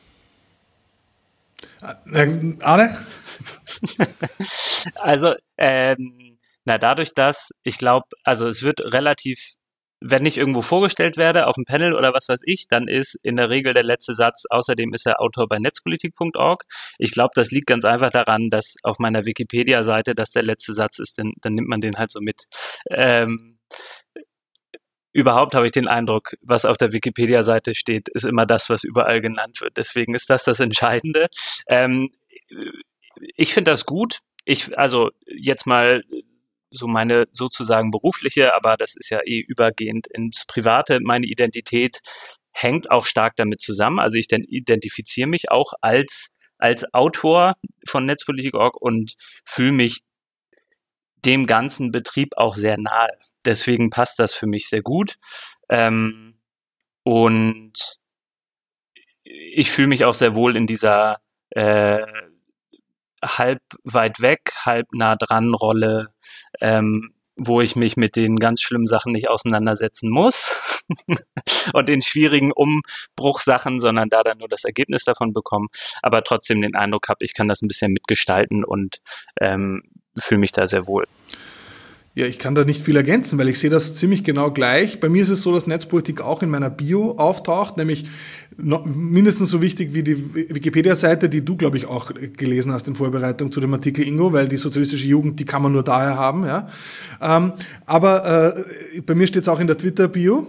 Arne? Also, dadurch, dass ich glaube, also es wird relativ, wenn ich irgendwo vorgestellt werde auf dem Panel oder was weiß ich, dann ist in der Regel der letzte Satz, außerdem ist er Autor bei netzpolitik.org. Ich glaube, das liegt ganz einfach daran, dass auf meiner Wikipedia-Seite das der letzte Satz ist, dann nimmt man den halt so mit. Überhaupt habe ich den Eindruck, was auf der Wikipedia-Seite steht, ist immer das, was überall genannt wird. Deswegen ist das Entscheidende. Ich finde das gut. Also jetzt mal so meine sozusagen berufliche, aber das ist ja übergehend ins Private. Meine Identität hängt auch stark damit zusammen. Also ich identifiziere mich auch als Autor von Netzpolitik.org und fühle mich dem ganzen Betrieb auch sehr nahe. Deswegen passt das für mich sehr gut. Und ich fühle mich auch sehr wohl in dieser halb weit weg, halb nah dran Rolle, wo ich mich mit den ganz schlimmen Sachen nicht auseinandersetzen muss und den schwierigen Umbruchsachen, sondern da dann nur das Ergebnis davon bekomme, aber trotzdem den Eindruck habe, ich kann das ein bisschen mitgestalten und fühle mich da sehr wohl. Ja, ich kann da nicht viel ergänzen, weil ich sehe das ziemlich genau gleich. Bei mir ist es so, dass Netzpolitik auch in meiner Bio auftaucht, nämlich mindestens so wichtig wie die Wikipedia-Seite, die du, glaube ich, auch gelesen hast in Vorbereitung zu dem Artikel, Ingo, weil die sozialistische Jugend, die kann man nur daher haben. Ja. Aber bei mir steht es auch in der Twitter-Bio.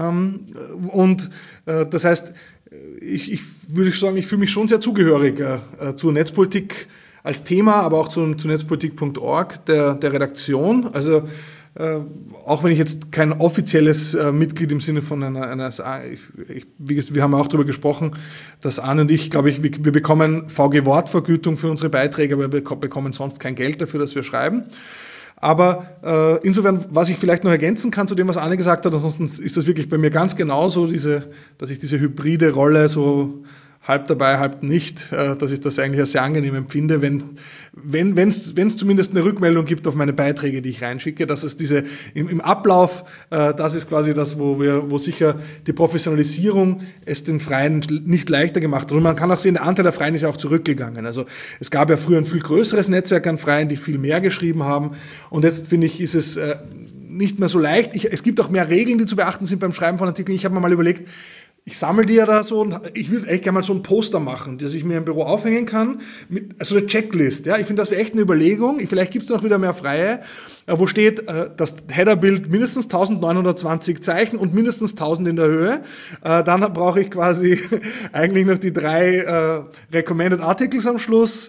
Das heißt, ich würde sagen, ich fühle mich schon sehr zugehörig zur Netzpolitik als Thema, aber auch zu netzpolitik.org, der Redaktion. Also auch wenn ich jetzt kein offizielles Mitglied im Sinne von wir haben auch darüber gesprochen, dass Arne und ich, glaube ich, wir bekommen VG-Wortvergütung für unsere Beiträge, aber wir bekommen sonst kein Geld dafür, dass wir schreiben. Aber insofern, was ich vielleicht noch ergänzen kann zu dem, was Arne gesagt hat, ansonsten ist das wirklich bei mir ganz genauso, dass ich diese hybride Rolle so halb dabei, halb nicht, dass ich das eigentlich als sehr angenehm empfinde, wenn es zumindest eine Rückmeldung gibt auf meine Beiträge, die ich reinschicke, dass es im Ablauf, das ist quasi das, wo sicher die Professionalisierung es den Freien nicht leichter gemacht hat. Und man kann auch sehen, der Anteil der Freien ist ja auch zurückgegangen. Also es gab ja früher ein viel größeres Netzwerk an Freien, die viel mehr geschrieben haben, und jetzt finde ich, ist es nicht mehr so leicht. Es gibt auch mehr Regeln, die zu beachten sind beim Schreiben von Artikeln. Ich habe mir mal überlegt, ich sammle die ja da so und ich würde echt gerne mal so ein Poster machen, das ich mir im Büro aufhängen kann, mit so eine Checklist. Ja? Ich finde, das wäre echt eine Überlegung. Vielleicht gibt es noch wieder mehr freie, wo steht, das Headerbild mindestens 1920 Zeichen und mindestens 1000 in der Höhe. Dann brauche ich quasi eigentlich noch die 3 Recommended Articles am Schluss.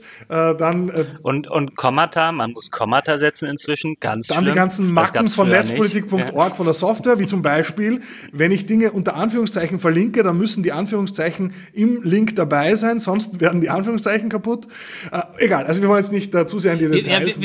Und Kommata, man muss Kommata setzen inzwischen, ganz dann schlimm. Die ganzen Macken von netzpolitik.org, von der Software, wie zum Beispiel, wenn ich Dinge unter Anführungszeichen verlinke, dann müssen die Anführungszeichen im Link dabei sein, sonst werden die Anführungszeichen kaputt. Egal, also wir wollen jetzt nicht zu sehr in die Details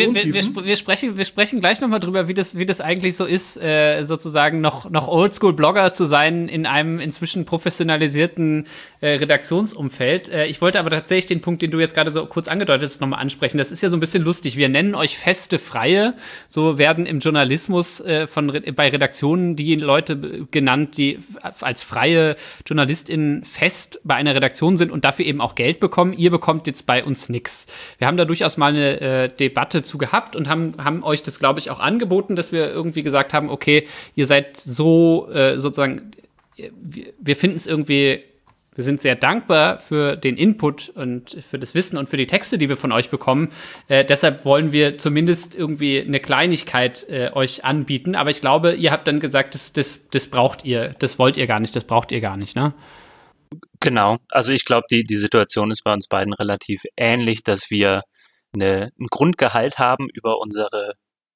wir sprechen gleich nochmal drüber, wie das eigentlich so ist, sozusagen noch Oldschool-Blogger zu sein in einem inzwischen professionalisierten Redaktionsumfeld. Ich wollte aber tatsächlich den Punkt, den du jetzt gerade so kurz angedeutet hast, nochmal ansprechen. Das ist ja so ein bisschen lustig. Wir nennen euch feste Freie. So werden im Journalismus bei Redaktionen die Leute genannt, die als freie JournalistInnen fest bei einer Redaktion sind und dafür eben auch Geld bekommen. Ihr bekommt jetzt bei uns nichts. Wir haben da durchaus mal eine Debatte zu gehabt und haben euch das, glaube ich, auch angeboten, dass wir irgendwie gesagt haben, okay, ihr seid so sozusagen, wir finden es irgendwie, wir sind sehr dankbar für den Input und für das Wissen und für die Texte, die wir von euch bekommen. Deshalb wollen wir zumindest irgendwie eine Kleinigkeit euch anbieten. Aber ich glaube, ihr habt dann gesagt, das braucht ihr, das wollt ihr gar nicht, das braucht ihr gar nicht, ne? Genau. Also ich glaube, die Situation ist bei uns beiden relativ ähnlich, dass wir ein Grundgehalt haben über unsere,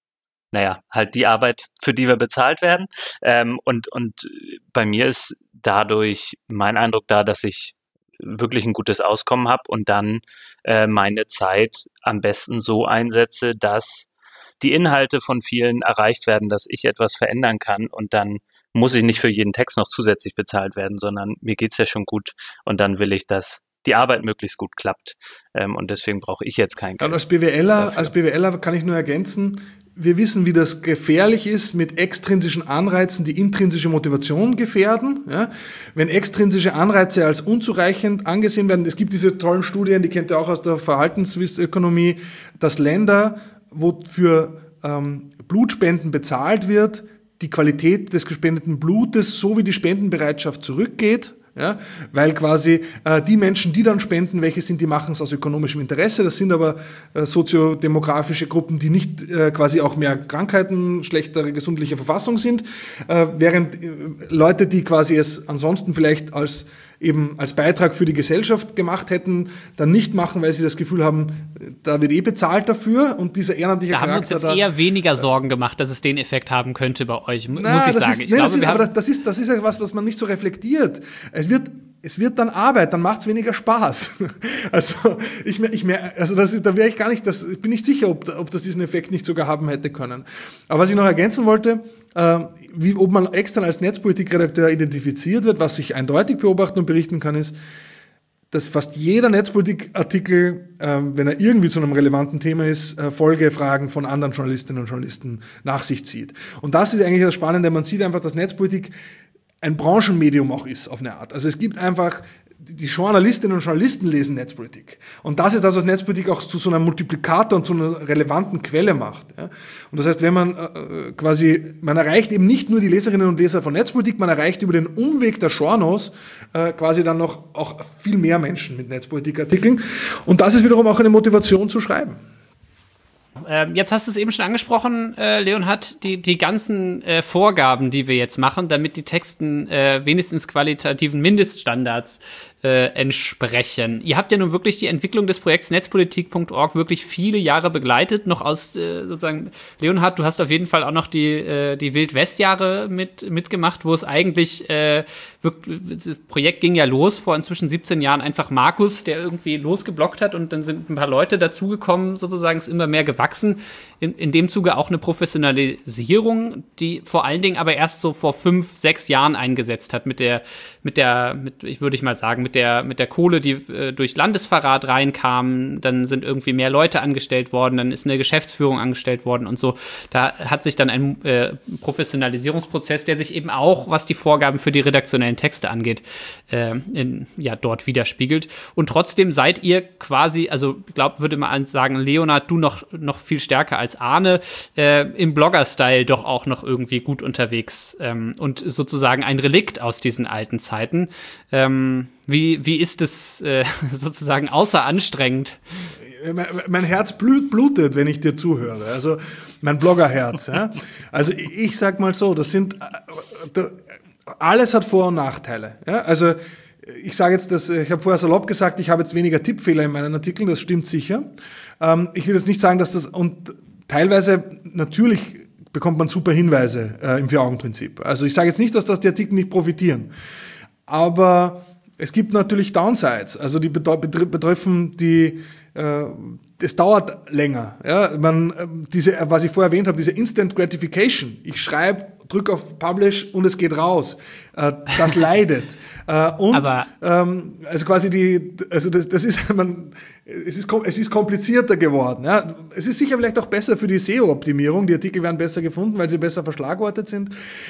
halt die Arbeit, für die wir bezahlt werden. Und bei mir ist dadurch mein Eindruck da, dass ich wirklich ein gutes Auskommen habe und dann meine Zeit am besten so einsetze, dass die Inhalte von vielen erreicht werden, dass ich etwas verändern kann und dann muss ich nicht für jeden Text noch zusätzlich bezahlt werden, sondern mir geht's ja schon gut und dann will ich, dass die Arbeit möglichst gut klappt und deswegen brauche ich jetzt kein Geld. Und als BWLer kann ich nur ergänzen, wir wissen, wie das gefährlich ist mit extrinsischen Anreizen, die intrinsische Motivation gefährden. Ja? Wenn extrinsische Anreize als unzureichend angesehen werden, es gibt diese tollen Studien, die kennt ihr auch aus der Verhaltensökonomie, dass Länder, wo für Blutspenden bezahlt wird, die Qualität des gespendeten Blutes sowie die Spendenbereitschaft zurückgeht. Ja, weil quasi die Menschen, die dann spenden, welche sind, die machen es aus ökonomischem Interesse. Das sind aber soziodemografische Gruppen, die nicht quasi auch mehr Krankheiten, schlechtere gesundliche Verfassung sind, während Leute, die quasi es ansonsten vielleicht als Beitrag für die Gesellschaft gemacht hätten, dann nicht machen, weil sie das Gefühl haben, da wird bezahlt dafür und dieser ehrenamtliche Charakter. Da haben wir uns jetzt eher weniger Sorgen gemacht, dass es den Effekt haben könnte bei euch, muss ich sagen. Das ist ja was man nicht so reflektiert. Es wird dann Arbeit, dann macht es weniger Spaß. Also da wäre ich gar nicht, ich bin nicht sicher, ob das diesen Effekt nicht sogar haben hätte können. Aber was ich noch ergänzen wollte, ob man extern als Netzpolitikredakteur identifiziert wird, was ich eindeutig beobachten und berichten kann, ist, dass fast jeder Netzpolitikartikel, wenn er irgendwie zu einem relevanten Thema ist, Folgefragen von anderen Journalistinnen und Journalisten nach sich zieht. Und das ist eigentlich das Spannende, man sieht einfach, dass Netzpolitik ein Branchenmedium auch ist, auf eine Art. Also es gibt einfach, die Journalistinnen und Journalisten lesen Netzpolitik. Und das ist das, was Netzpolitik auch zu so einem Multiplikator und zu einer relevanten Quelle macht. Ja? Und das heißt, wenn man man erreicht eben nicht nur die Leserinnen und Leser von Netzpolitik, man erreicht über den Umweg der Journos quasi dann noch auch viel mehr Menschen mit Netzpolitikartikeln. Und das ist wiederum auch eine Motivation zu schreiben. Jetzt hast du es eben schon angesprochen, Leonhard, die ganzen Vorgaben, die wir jetzt machen, damit die Texten wenigstens qualitativen Mindeststandards entsprechen. Ihr habt ja nun wirklich die Entwicklung des Projekts Netzpolitik.org wirklich viele Jahre begleitet, noch aus sozusagen, Leonhard, du hast auf jeden Fall auch noch die Wild-West-Jahre mitgemacht, wo es eigentlich das Projekt ging ja los vor inzwischen 17 Jahren, einfach Markus, der irgendwie losgeblockt hat und dann sind ein paar Leute dazugekommen, sozusagen ist immer mehr gewachsen. In dem Zuge auch eine Professionalisierung, die vor allen Dingen aber erst so vor 5, 6 Jahren eingesetzt hat, ich würde mal sagen, mit mit der Kohle, die durch Landesverrat reinkam, dann sind irgendwie mehr Leute angestellt worden, dann ist eine Geschäftsführung angestellt worden und so. Da hat sich dann ein Professionalisierungsprozess, der sich eben auch, was die Vorgaben für die redaktionellen Texte angeht, dort widerspiegelt. Und trotzdem seid ihr quasi, also ich glaube, würde man sagen, Leonhard, du noch viel stärker als Arne, im Blogger-Style doch auch noch irgendwie gut unterwegs und sozusagen ein Relikt aus diesen alten Zeiten. Wie ist es sozusagen außer anstrengend? Mein Herz blutet, wenn ich dir zuhöre. Also mein Bloggerherz. Ja? Also ich sag mal so, alles hat Vor- und Nachteile. Ja? Also ich sage jetzt, ich habe vorher salopp gesagt, ich habe jetzt weniger Tippfehler in meinen Artikeln, das stimmt sicher. Ich will jetzt nicht sagen, dass das, und teilweise natürlich bekommt man super Hinweise im Vier-Augen-Prinzip. Also ich sage jetzt nicht, dass das die Artikel nicht profitieren, aber es gibt natürlich Downsides, also die betreffen die, es dauert länger. Ja? Was ich vorher erwähnt habe, diese Instant Gratification. Ich schreibe, drücke auf Publish und es geht raus. Das leidet. Also quasi es ist komplizierter geworden. Ja. Es ist sicher vielleicht auch besser für die SEO-Optimierung. Die Artikel werden besser gefunden, weil sie besser verschlagwortet sind.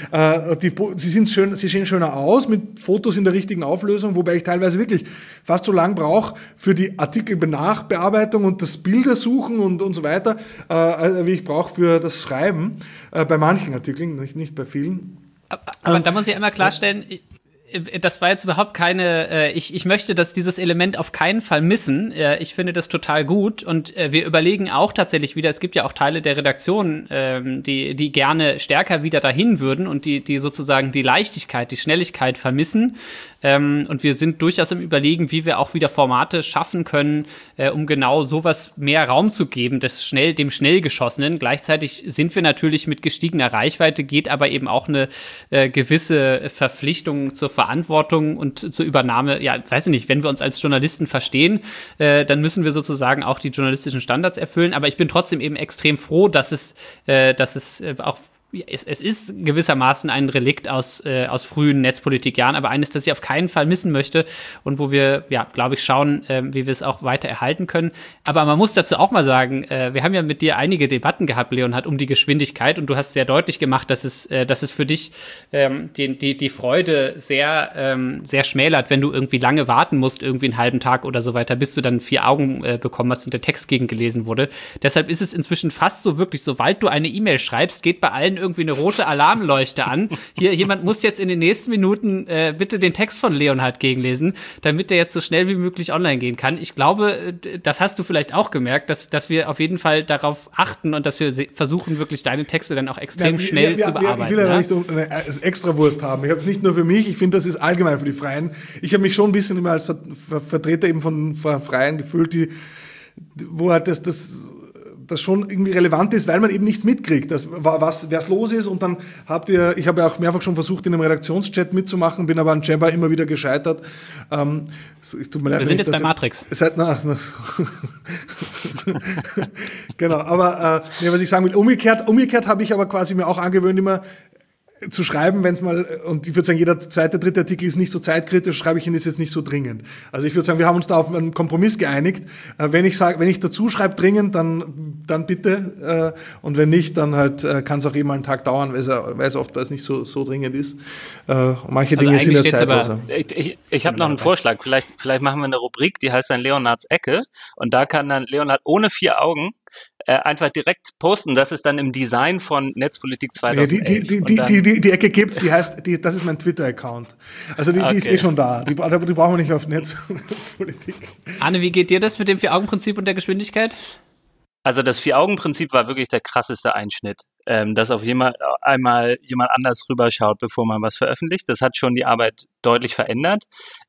Sie sehen schöner aus mit Fotos in der richtigen Auflösung, wobei ich teilweise wirklich fast so lang brauche für die Artikelnachbearbeitung und das Bilder suchen und so weiter, wie ich brauche für das Schreiben. Bei manchen Artikeln, nicht bei vielen. Aber da muss ich einmal klarstellen, das war jetzt überhaupt keine, ich möchte dieses Element auf keinen Fall missen. Ich finde das total gut und wir überlegen auch tatsächlich wieder, es gibt ja auch Teile der Redaktion, die gerne stärker wieder dahin würden und die sozusagen die Leichtigkeit, die Schnelligkeit vermissen. Und wir sind durchaus im Überlegen, wie wir auch wieder Formate schaffen können, um genau sowas mehr Raum zu geben, dem Schnellgeschossenen. Gleichzeitig sind wir natürlich mit gestiegener Reichweite, geht aber eben auch eine gewisse Verpflichtung zur Verantwortung und zur Übernahme. Ja, weiß ich nicht, wenn wir uns als Journalisten verstehen, dann müssen wir sozusagen auch die journalistischen Standards erfüllen. Aber ich bin trotzdem eben extrem froh, dass es auch es ist gewissermaßen ein Relikt aus frühen Netzpolitikjahren, aber eines, das ich auf keinen Fall missen möchte und wo wir, ja, glaube ich, schauen, wie wir es auch weiter erhalten können. Aber man muss dazu auch mal sagen, wir haben ja mit dir einige Debatten gehabt, Leonhard, um die Geschwindigkeit und du hast sehr deutlich gemacht, dass es für dich die Freude sehr schmälert, wenn du irgendwie lange warten musst, irgendwie einen halben Tag oder so weiter, bis du dann 4 Augen bekommen hast und der Text gegengelesen wurde. Deshalb ist es inzwischen fast so wirklich, sobald du eine E-Mail schreibst, geht bei allen irgendwie eine rote Alarmleuchte an. Hier, jemand muss jetzt in den nächsten Minuten bitte den Text von Leonhard gegenlesen, damit der jetzt so schnell wie möglich online gehen kann. Ich glaube, das hast du vielleicht auch gemerkt, dass wir auf jeden Fall darauf achten und dass wir versuchen, wirklich deine Texte dann auch extrem schnell zu bearbeiten. Ich will ja nicht so eine Extrawurst haben. Ich habe es nicht nur für mich, ich finde, das ist allgemein für die Freien. Ich habe mich schon ein bisschen immer als Vertreter eben von Freien gefühlt, wo halt das schon irgendwie relevant ist, weil man eben nichts mitkriegt, was los ist. Und dann ich habe ja auch mehrfach schon versucht, in einem Redaktionschat mitzumachen, bin aber an Jabba immer wieder gescheitert. Tut mir leid, wir sind jetzt bei Matrix. Genau, aber was ich sagen will, umgekehrt habe ich aber quasi mir auch angewöhnt, immer zu schreiben, wenn es mal, und ich würde sagen, jeder zweite, dritte Artikel ist nicht so zeitkritisch, schreibe ich ihn, ist jetzt nicht so dringend. Also ich würde sagen, wir haben uns da auf einen Kompromiss geeinigt. Wenn ich dazu schreibe dringend, dann bitte, und wenn nicht, dann halt kann es auch eben mal einen Tag dauern, weil es nicht so dringend ist. Manche Dinge sind ja zeitloser. Ich habe noch einen Vorschlag, vielleicht machen wir eine Rubrik, die heißt dann Leonhards Ecke, und da kann dann Leonhard ohne 4 Augen einfach direkt posten. Das ist dann im Design von Netzpolitik 2011. Die Ecke gibt's, das ist mein Twitter-Account. Also die ist eh schon da. Die brauchen wir nicht auf Netzpolitik. Anne, wie geht dir das mit dem 4-Augen-Prinzip und der Geschwindigkeit? Also das 4-Augen-Prinzip war wirklich der krasseste Einschnitt, dass auf einmal jemand anders rüberschaut, bevor man was veröffentlicht. Das hat schon die Arbeit deutlich verändert.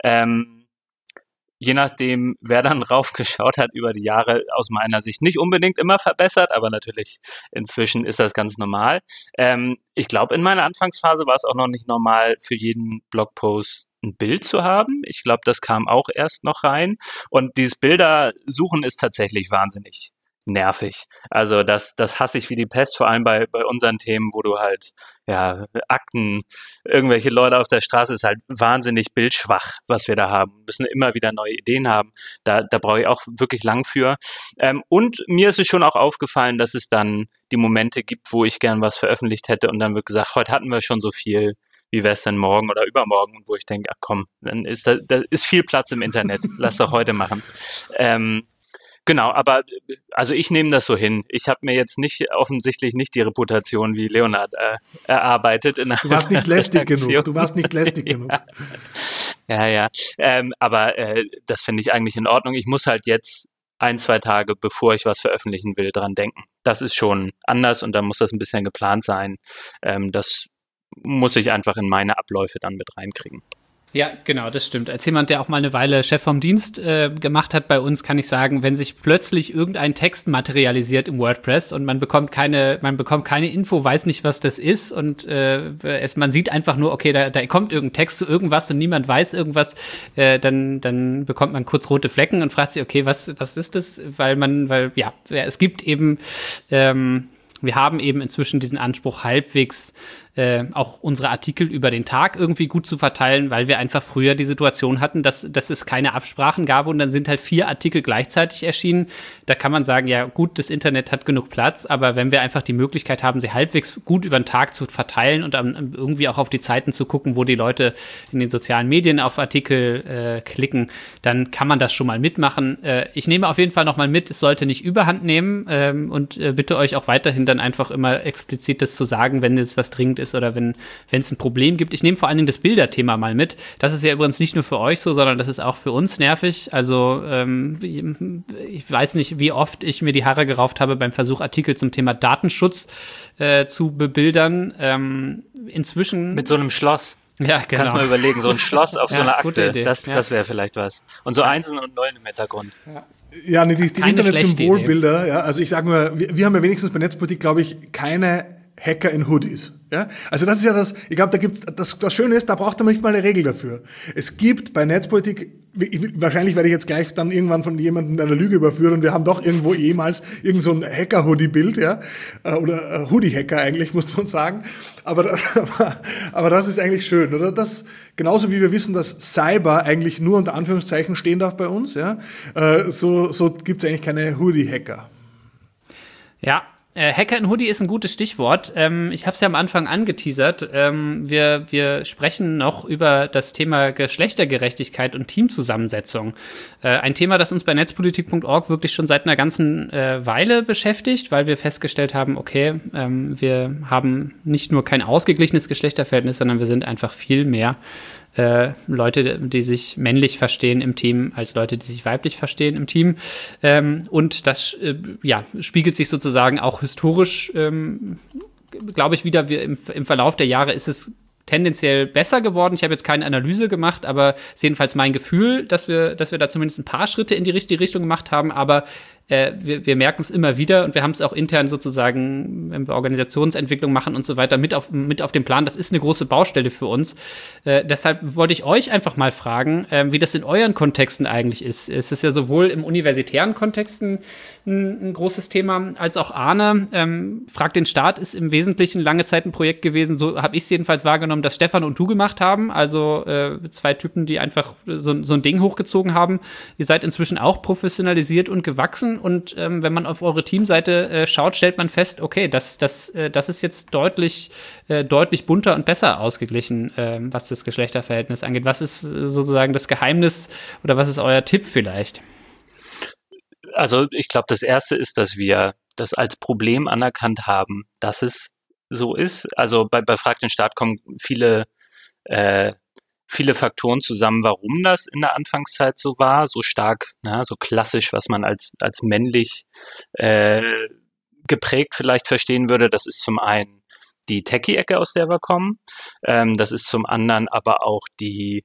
Je nachdem, wer dann raufgeschaut hat über die Jahre, aus meiner Sicht nicht unbedingt immer verbessert, aber natürlich inzwischen ist das ganz normal. Ich glaube, in meiner Anfangsphase war es auch noch nicht normal, für jeden Blogpost ein Bild zu haben. Ich glaube, das kam auch erst noch rein. Und dieses Bildersuchen ist tatsächlich wahnsinnig nervig. Also das hasse ich wie die Pest, vor allem bei unseren Themen, wo du halt, ja, Akten, irgendwelche Leute auf der Straße, ist halt wahnsinnig bildschwach, was wir da haben. Wir müssen immer wieder neue Ideen haben. Da brauche ich auch wirklich lang für. Und mir ist es schon auch aufgefallen, dass es dann die Momente gibt, wo ich gern was veröffentlicht hätte und dann wird gesagt, heute hatten wir schon so viel, wie wäre es denn morgen oder übermorgen? Und wo ich denke, ach komm, dann ist da ist viel Platz im Internet, lass doch heute machen. Genau, aber also ich nehme das so hin. Ich habe mir jetzt offensichtlich nicht die Reputation wie Leonhard erarbeitet. Du warst nicht lästig genug. Ja. Aber das finde ich eigentlich in Ordnung. Ich muss halt jetzt 1-2 Tage, bevor ich was veröffentlichen will, dran denken. Das ist schon anders und da muss das ein bisschen geplant sein. Das muss ich einfach in meine Abläufe dann mit reinkriegen. Ja, genau, das stimmt. Als jemand, der auch mal eine Weile Chef vom Dienst gemacht hat bei uns, kann ich sagen, wenn sich plötzlich irgendein Text materialisiert im WordPress und man bekommt keine Info, weiß nicht, was das ist und man sieht einfach nur, okay, da kommt irgendein Text zu irgendwas und niemand weiß irgendwas, dann bekommt man kurz rote Flecken und fragt sich, okay, was ist das? Weil es gibt eben, wir haben eben inzwischen diesen Anspruch, halbwegs auch unsere Artikel über den Tag irgendwie gut zu verteilen, weil wir einfach früher die Situation hatten, dass es keine Absprachen gab und dann sind halt 4 Artikel gleichzeitig erschienen. Da kann man sagen, ja gut, das Internet hat genug Platz, aber wenn wir einfach die Möglichkeit haben, sie halbwegs gut über den Tag zu verteilen und dann irgendwie auch auf die Zeiten zu gucken, wo die Leute in den sozialen Medien auf Artikel klicken, dann kann man das schon mal mitmachen. Ich nehme auf jeden Fall noch mal mit, es sollte nicht Überhand nehmen und bitte euch auch weiterhin dann einfach immer explizit das zu sagen, wenn jetzt was dringend ist oder wenn es ein Problem gibt. Ich nehme vor allen Dingen das Bilderthema mal mit. Das ist ja übrigens nicht nur für euch so, sondern das ist auch für uns nervig. Also ich weiß nicht, wie oft ich mir die Haare gerauft habe beim Versuch, Artikel zum Thema Datenschutz zu bebildern. Inzwischen mit so einem Schloss. Ja, genau. Kannst mal überlegen, so ein Schloss auf so einer Akte, das wäre vielleicht was. Und so Einsen und Nullen im Hintergrund. Ja, die Internet-Symbolbilder, ja, also ich sage mal, wir haben ja wenigstens bei Netzpolitik, glaube ich, keine Hacker in Hoodies. Ja? Also das ist ja ich glaube, da gibt's, das Schöne ist, da braucht man nicht mal eine Regel dafür. Es gibt bei Netzpolitik, wahrscheinlich werde ich jetzt gleich dann irgendwann von jemandem einer Lüge überführt und wir haben doch irgendwo jemals irgend so ein Hacker-Hoodie-Bild, ja, oder Hoodie-Hacker eigentlich, muss man sagen. Aber das ist eigentlich schön, oder? Das, genauso wie wir wissen, dass Cyber eigentlich nur unter Anführungszeichen stehen darf bei uns, ja, so gibt's eigentlich keine Hoodie-Hacker. Ja. Hacker in Hoodie ist ein gutes Stichwort. Ich habe es ja am Anfang angeteasert. Wir sprechen noch über das Thema Geschlechtergerechtigkeit und Teamzusammensetzung. Ein Thema, das uns bei netzpolitik.org wirklich schon seit einer ganzen Weile beschäftigt, weil wir festgestellt haben, okay, wir haben nicht nur kein ausgeglichenes Geschlechterverhältnis, sondern wir sind einfach viel mehr Leute, die sich männlich verstehen im Team, als Leute, die sich weiblich verstehen im Team. Und das spiegelt sich sozusagen auch historisch, glaube ich, wieder. Im Verlauf der Jahre ist es tendenziell besser geworden. Ich habe jetzt keine Analyse gemacht, aber ist jedenfalls mein Gefühl, dass wir da zumindest ein paar Schritte in die richtige Richtung gemacht haben. Aber wir merken es immer wieder und wir haben es auch intern sozusagen, wenn wir Organisationsentwicklung machen und so weiter, mit auf dem Plan. Das ist eine große Baustelle für uns. Deshalb wollte ich euch einfach mal fragen, wie das in euren Kontexten eigentlich ist. Es ist ja sowohl im universitären Kontext ein großes Thema, als auch Arne. Frag den Staat ist im Wesentlichen lange Zeit ein Projekt gewesen, so habe ich es jedenfalls wahrgenommen, das Stefan und du gemacht haben. Also 2 Typen, die einfach so ein Ding hochgezogen haben. Ihr seid inzwischen auch professionalisiert und gewachsen. Und wenn man auf eure Teamseite schaut, stellt man fest, okay, das ist jetzt deutlich bunter und besser ausgeglichen, was das Geschlechterverhältnis angeht. Was ist sozusagen das Geheimnis oder was ist euer Tipp vielleicht? Also ich glaube, das Erste ist, dass wir das als Problem anerkannt haben, dass es so ist. Also bei Frag den Staat kommen viele Faktoren zusammen, warum das in der Anfangszeit so war, so stark, so klassisch, was man als männlich geprägt vielleicht verstehen würde. Das ist zum einen die Techie-Ecke, aus der wir kommen. Das ist zum anderen aber auch die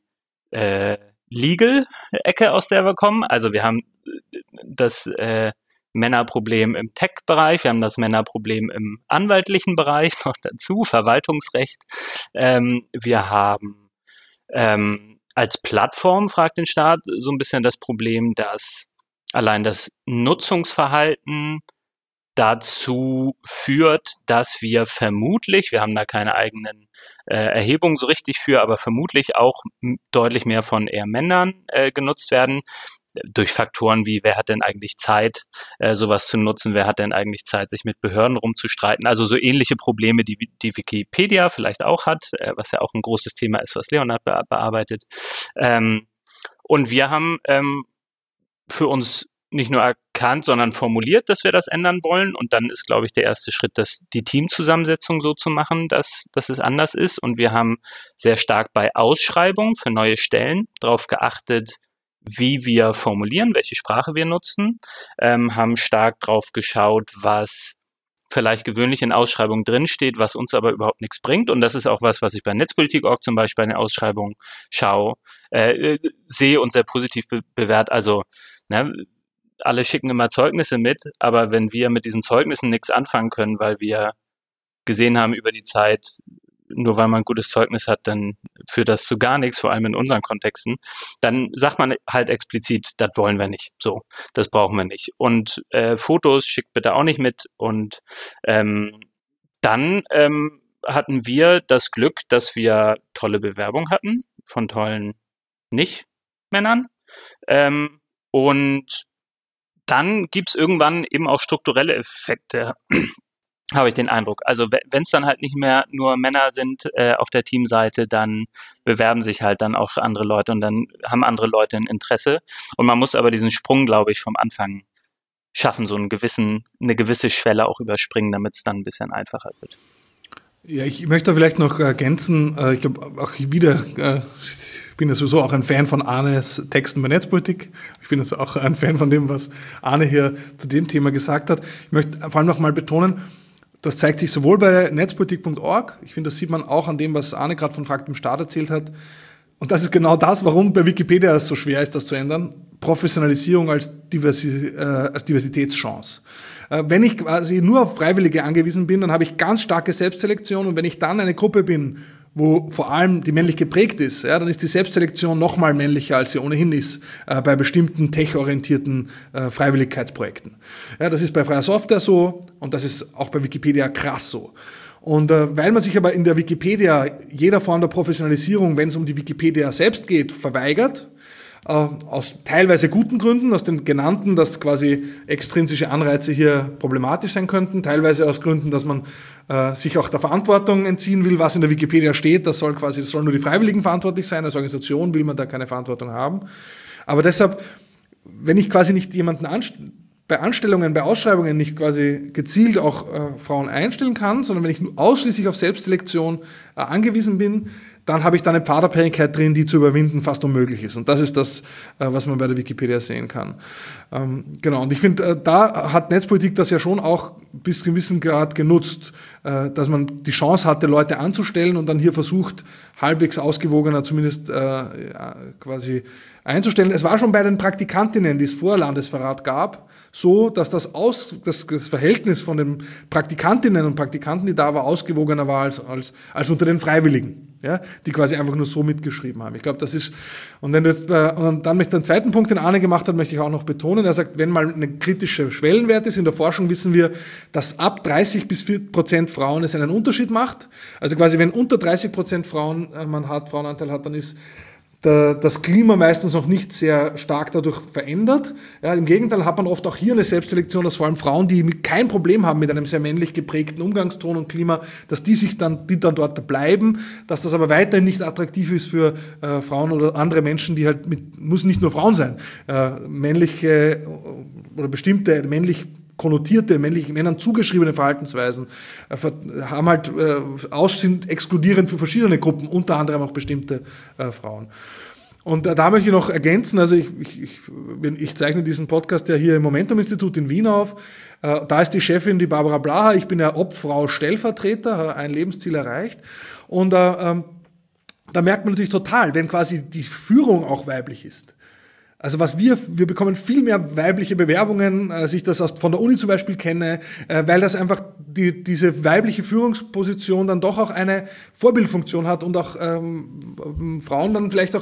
Legal-Ecke, aus der wir kommen. Also wir haben das Männerproblem im Tech-Bereich, wir haben das Männerproblem im anwaltlichen Bereich noch dazu, Verwaltungsrecht. Wir haben als Plattform, fragt den Staat, so ein bisschen das Problem, dass allein das Nutzungsverhalten dazu führt, dass wir vermutlich, wir haben da keine eigenen Erhebungen so richtig für, aber vermutlich auch deutlich mehr von eher Männern genutzt werden, durch Faktoren wie, wer hat denn eigentlich Zeit, sowas zu nutzen, wer hat denn eigentlich Zeit, sich mit Behörden rumzustreiten, also so ähnliche Probleme, die Wikipedia vielleicht auch hat, was ja auch ein großes Thema ist, was Leonhard bearbeitet. Und wir haben für uns nicht nur erkannt, sondern formuliert, dass wir das ändern wollen. Und dann ist, glaube ich, der erste Schritt, die Teamzusammensetzung so zu machen, dass es anders ist. Und wir haben sehr stark bei Ausschreibungen für neue Stellen darauf geachtet, wie wir formulieren, welche Sprache wir nutzen, haben stark drauf geschaut, was vielleicht gewöhnlich in Ausschreibungen drinsteht, was uns aber überhaupt nichts bringt. Und das ist auch was ich bei Netzpolitik.org zum Beispiel bei den Ausschreibungen sehe und sehr positiv bewerte. Also, ne, alle schicken immer Zeugnisse mit, aber wenn wir mit diesen Zeugnissen nichts anfangen können, weil wir gesehen haben über die Zeit, nur weil man ein gutes Zeugnis hat, dann führt das zu gar nichts, vor allem in unseren Kontexten, dann sagt man halt explizit, das wollen wir nicht, so, das brauchen wir nicht. Und Fotos schickt bitte auch nicht mit. Und dann hatten wir das Glück, dass wir tolle Bewerbungen hatten von tollen Nicht-Männern. Und dann gibt's irgendwann eben auch strukturelle Effekte, habe ich den Eindruck. Also wenn es dann halt nicht mehr nur Männer sind auf der Teamseite, dann bewerben sich halt dann auch andere Leute und dann haben andere Leute ein Interesse. Und man muss aber diesen Sprung, glaube ich, vom Anfang schaffen, so eine gewisse Schwelle auch überspringen, damit es dann ein bisschen einfacher wird. Ja, ich möchte vielleicht noch ergänzen, ich glaube auch wieder, ich bin ja sowieso auch ein Fan von Arnes Texten bei Netzpolitik. Ich bin jetzt auch ein Fan von dem, was Arne hier zu dem Thema gesagt hat. Ich möchte vor allem noch mal betonen, das zeigt sich sowohl bei Netzpolitik.org, ich finde, das sieht man auch an dem, was Arne gerade von Fakt im Staat erzählt hat. Und das ist genau das, warum bei Wikipedia es so schwer ist, das zu ändern. Professionalisierung als Diversitätschance. Wenn ich quasi nur auf Freiwillige angewiesen bin, dann habe ich ganz starke Selbstselektion. Und wenn ich dann eine Gruppe bin, wo vor allem die männlich geprägt ist, ja, dann ist die Selbstselektion noch mal männlicher, als sie ohnehin ist, bei bestimmten tech-orientierten Freiwilligkeitsprojekten. Ja, das ist bei Freier Software so und das ist auch bei Wikipedia krass so. Und weil man sich aber in der Wikipedia jeder Form der Professionalisierung, wenn es um die Wikipedia selbst geht, verweigert, aus teilweise guten Gründen, aus den genannten, dass quasi extrinsische Anreize hier problematisch sein könnten, teilweise aus Gründen, dass man sich auch der Verantwortung entziehen will, was in der Wikipedia steht, das soll nur die Freiwilligen verantwortlich sein, als Organisation will man da keine Verantwortung haben. Aber deshalb, wenn ich quasi nicht jemanden bei Anstellungen, bei Ausschreibungen nicht quasi gezielt auch Frauen einstellen kann, sondern wenn ich nur ausschließlich auf Selbstselektion angewiesen bin, dann habe ich da eine Pfadabhängigkeit drin, die zu überwinden fast unmöglich ist. Und das ist das, was man bei der Wikipedia sehen kann. Genau, und ich finde, da hat Netzpolitik das ja schon auch bis zu einem gewissen Grad genutzt, dass man die Chance hatte, Leute anzustellen und dann hier versucht, halbwegs ausgewogener zumindest quasi einzustellen. Es war schon bei den Praktikantinnen, die es vor Landesverrat gab, so, dass das Verhältnis von den Praktikantinnen und Praktikanten, die da war, ausgewogener war als unter den Freiwilligen, ja, die quasi einfach nur so mitgeschrieben haben. Ich glaube, das ist, und wenn du jetzt, und dann möchte ich den zweiten Punkt, den Arne gemacht hat, möchte ich auch noch betonen. Er sagt, wenn mal eine kritische Schwellenwert ist, in der Forschung wissen wir, dass ab 30% Frauen es einen Unterschied macht. Also quasi, wenn unter 30% Frauenanteil hat, dann ist das Klima meistens noch nicht sehr stark dadurch verändert. Ja, im Gegenteil hat man oft auch hier eine Selbstselektion, dass vor allem Frauen, die kein Problem haben mit einem sehr männlich geprägten Umgangston und Klima, dass die dann dort bleiben, dass das aber weiterhin nicht attraktiv ist für Frauen oder andere Menschen, die halt muss nicht nur Frauen sein, männliche oder bestimmte männlich konnotierte, männlichen Männern zugeschriebene Verhaltensweisen haben halt sind exkludierend für verschiedene Gruppen, unter anderem auch bestimmte Frauen. Und da möchte ich noch ergänzen, also ich zeichne diesen Podcast ja hier im Momentum-Institut in Wien auf. Da ist die Chefin die Barbara Blaha, ich bin ja Obfrau-Stellvertreter, ein Lebensziel erreicht. Und da merkt man natürlich total, wenn quasi die Führung auch weiblich ist. Also wir bekommen viel mehr weibliche Bewerbungen, als ich das von der Uni zum Beispiel kenne, weil das einfach diese weibliche Führungsposition dann doch auch eine Vorbildfunktion hat und auch Frauen dann vielleicht auch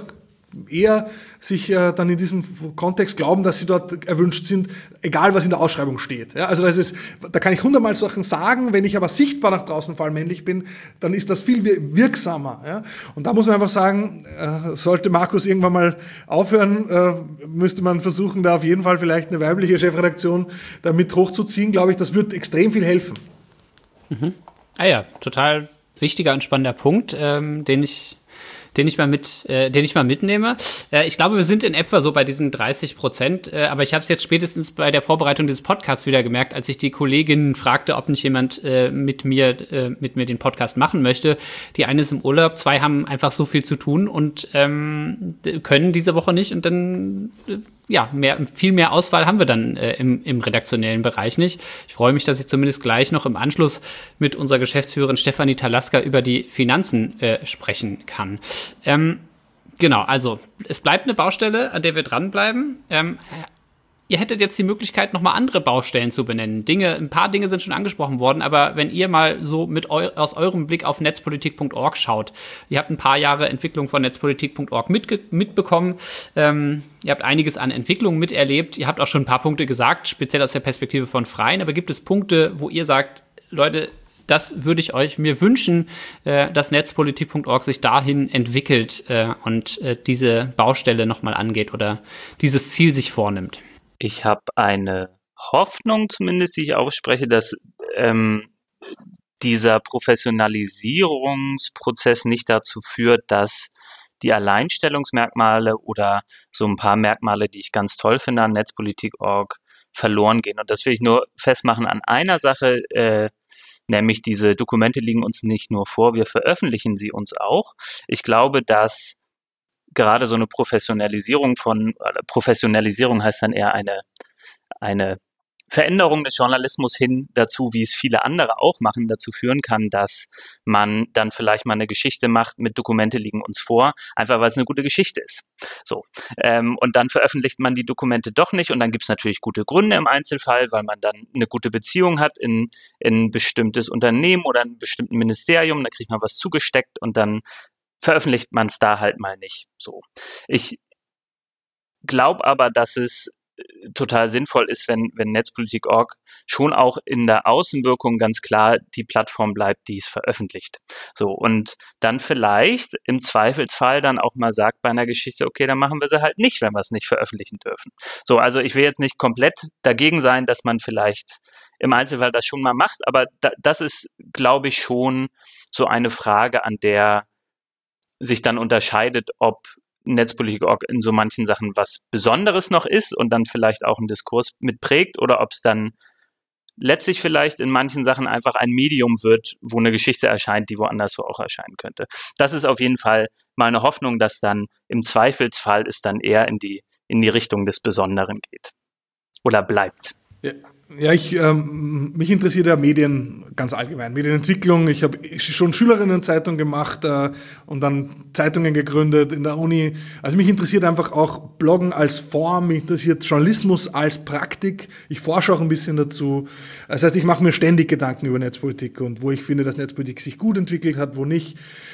eher sich dann in diesem Kontext glauben, dass sie dort erwünscht sind, egal was in der Ausschreibung steht. Ja, also da kann ich 100-mal Sachen sagen, wenn ich aber sichtbar nach draußen vor allem männlich bin, dann ist das viel wirksamer. Ja? Und da muss man einfach sagen, sollte Markus irgendwann mal aufhören, müsste man versuchen, da auf jeden Fall vielleicht eine weibliche Chefredaktion da mit hochzuziehen, glaube ich, das wird extrem viel helfen. Mhm. Ah ja, total wichtiger und spannender Punkt, den ich mal mitnehme. Ich glaube, wir sind in etwa so bei diesen 30%, aber ich habe es jetzt spätestens bei der Vorbereitung dieses Podcasts wieder gemerkt, als ich die Kollegin fragte, ob nicht jemand mit mir den Podcast machen möchte. Die eine ist im Urlaub, 2 haben einfach so viel zu tun und können diese Woche nicht und dann viel mehr Auswahl haben wir dann im redaktionellen Bereich nicht. Ich freue mich, dass ich zumindest gleich noch im Anschluss mit unserer Geschäftsführerin Stefanie Talaska über die Finanzen sprechen kann. Genau, also es bleibt eine Baustelle, an der wir dranbleiben. Ihr hättet jetzt die Möglichkeit, nochmal andere Baustellen zu benennen. Ein paar Dinge sind schon angesprochen worden, aber wenn ihr mal so aus eurem Blick auf netzpolitik.org schaut, ihr habt ein paar Jahre Entwicklung von netzpolitik.org mitbekommen, ihr habt einiges an Entwicklungen miterlebt, ihr habt auch schon ein paar Punkte gesagt, speziell aus der Perspektive von Freien, aber gibt es Punkte, wo ihr sagt, Leute, das würde ich mir wünschen, dass netzpolitik.org sich dahin entwickelt und diese Baustelle nochmal angeht oder dieses Ziel sich vornimmt? Ich habe eine Hoffnung zumindest, die ich ausspreche, dass dieser Professionalisierungsprozess nicht dazu führt, dass die Alleinstellungsmerkmale oder so ein paar Merkmale, die ich ganz toll finde an Netzpolitik.org, verloren gehen. Und das will ich nur festmachen an einer Sache, nämlich diese Dokumente liegen uns nicht nur vor, wir veröffentlichen sie uns auch. Ich glaube, dass gerade so eine Professionalisierung heißt dann eher eine Veränderung des Journalismus hin dazu, wie es viele andere auch machen, dazu führen kann, dass man dann vielleicht mal eine Geschichte macht mit Dokumente liegen uns vor, einfach weil es eine gute Geschichte ist. So. Und dann veröffentlicht man die Dokumente doch nicht und dann gibt es natürlich gute Gründe im Einzelfall, weil man dann eine gute Beziehung hat in ein bestimmtes Unternehmen oder ein bestimmtes Ministerium, da kriegt man was zugesteckt und dann veröffentlicht man es da halt mal nicht. So. Ich glaube aber, dass es total sinnvoll ist, wenn Netzpolitik.org schon auch in der Außenwirkung ganz klar die Plattform bleibt, die es veröffentlicht. So, und dann vielleicht im Zweifelsfall dann auch mal sagt bei einer Geschichte, okay, dann machen wir sie halt nicht, wenn wir es nicht veröffentlichen dürfen. So, also ich will jetzt nicht komplett dagegen sein, dass man vielleicht im Einzelfall das schon mal macht, aber das ist, glaube ich, schon so eine Frage, an der sich dann unterscheidet, ob Netzpolitik.org in so manchen Sachen was Besonderes noch ist und dann vielleicht auch einen Diskurs mitprägt oder ob es dann letztlich vielleicht in manchen Sachen einfach ein Medium wird, wo eine Geschichte erscheint, die woanders so auch erscheinen könnte. Das ist auf jeden Fall mal eine Hoffnung, dass dann im Zweifelsfall es dann eher in die Richtung des Besonderen geht oder bleibt. Ja, mich interessiert ja Medien ganz allgemein, Medienentwicklung. Ich habe schon Schülerinnenzeitung gemacht und dann Zeitungen gegründet in der Uni. Also mich interessiert einfach auch Bloggen als Form, mich interessiert Journalismus als Praktik. Ich forsche auch ein bisschen dazu. Das heißt, ich mache mir ständig Gedanken über Netzpolitik und wo ich finde, dass Netzpolitik sich gut entwickelt hat, wo nicht.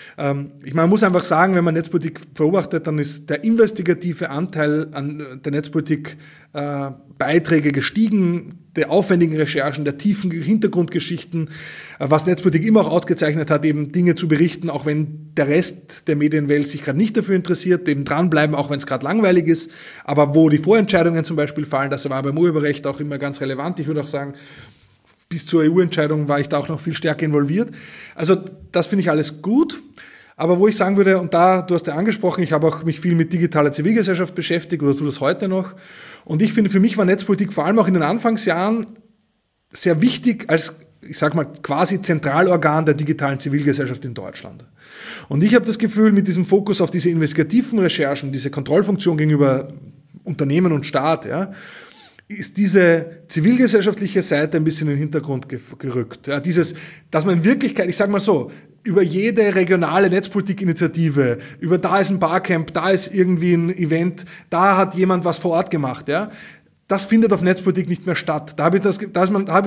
Man muss einfach sagen, wenn man Netzpolitik beobachtet, dann ist der investigative Anteil an der Netzpolitik Beiträge gestiegen, der aufwendigen Recherchen, der tiefen Hintergrundgeschichten, was Netzpolitik immer auch ausgezeichnet hat, eben Dinge zu berichten, auch wenn der Rest der Medienwelt sich gerade nicht dafür interessiert, eben dranbleiben, auch wenn es gerade langweilig ist, aber wo die Vorentscheidungen zum Beispiel fallen, das war beim Urheberrecht auch immer ganz relevant. Ich würde auch sagen, bis zur EU-Entscheidung war ich da auch noch viel stärker involviert. Also das finde ich alles gut. Aber wo ich sagen würde, und da, du hast ja angesprochen, ich habe auch mich viel mit digitaler Zivilgesellschaft beschäftigt oder tue das heute noch. Und ich finde, für mich war Netzpolitik vor allem auch in den Anfangsjahren sehr wichtig als, ich sag mal, quasi Zentralorgan der digitalen Zivilgesellschaft in Deutschland. Und ich habe das Gefühl, mit diesem Fokus auf diese investigativen Recherchen, diese Kontrollfunktion gegenüber Unternehmen und Staat, ja, ist diese zivilgesellschaftliche Seite ein bisschen in den Hintergrund gerückt. Ja, dass man in Wirklichkeit, ich sage mal so, über jede regionale Netzpolitikinitiative, über da ist ein Barcamp, da ist irgendwie ein Event, da hat jemand was vor Ort gemacht, ja. Das findet auf Netzpolitik nicht mehr statt. Da habe ich das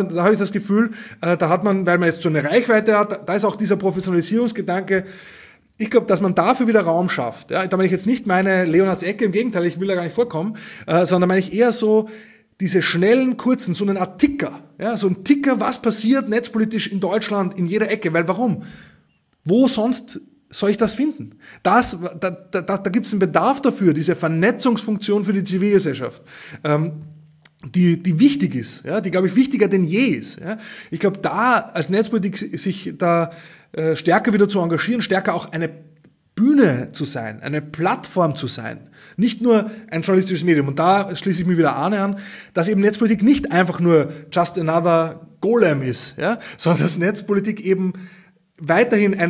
Gefühl, da hat man, weil man jetzt so eine Reichweite hat, da ist auch dieser Professionalisierungsgedanke ich glaube, dass man dafür wieder Raum schafft. Ja, da meine ich jetzt nicht meine Leonhards Ecke, im Gegenteil, ich will da gar nicht vorkommen, sondern meine ich eher so diese schnellen, kurzen, so eine Art Ticker. Ja, so ein Ticker, was passiert netzpolitisch in Deutschland in jeder Ecke. Weil warum? Wo sonst soll ich das finden? Da gibt es einen Bedarf dafür, diese Vernetzungsfunktion für die Zivilgesellschaft. Die wichtig ist, ja, die, glaube ich, wichtiger denn je ist. Ja. Ich glaube, da als Netzpolitik sich da stärker wieder zu engagieren, stärker auch eine Bühne zu sein, eine Plattform zu sein, nicht nur ein journalistisches Medium. Und da schließe ich mich wieder Arne an, dass eben Netzpolitik nicht einfach nur just another Golem ist, ja, sondern dass Netzpolitik eben weiterhin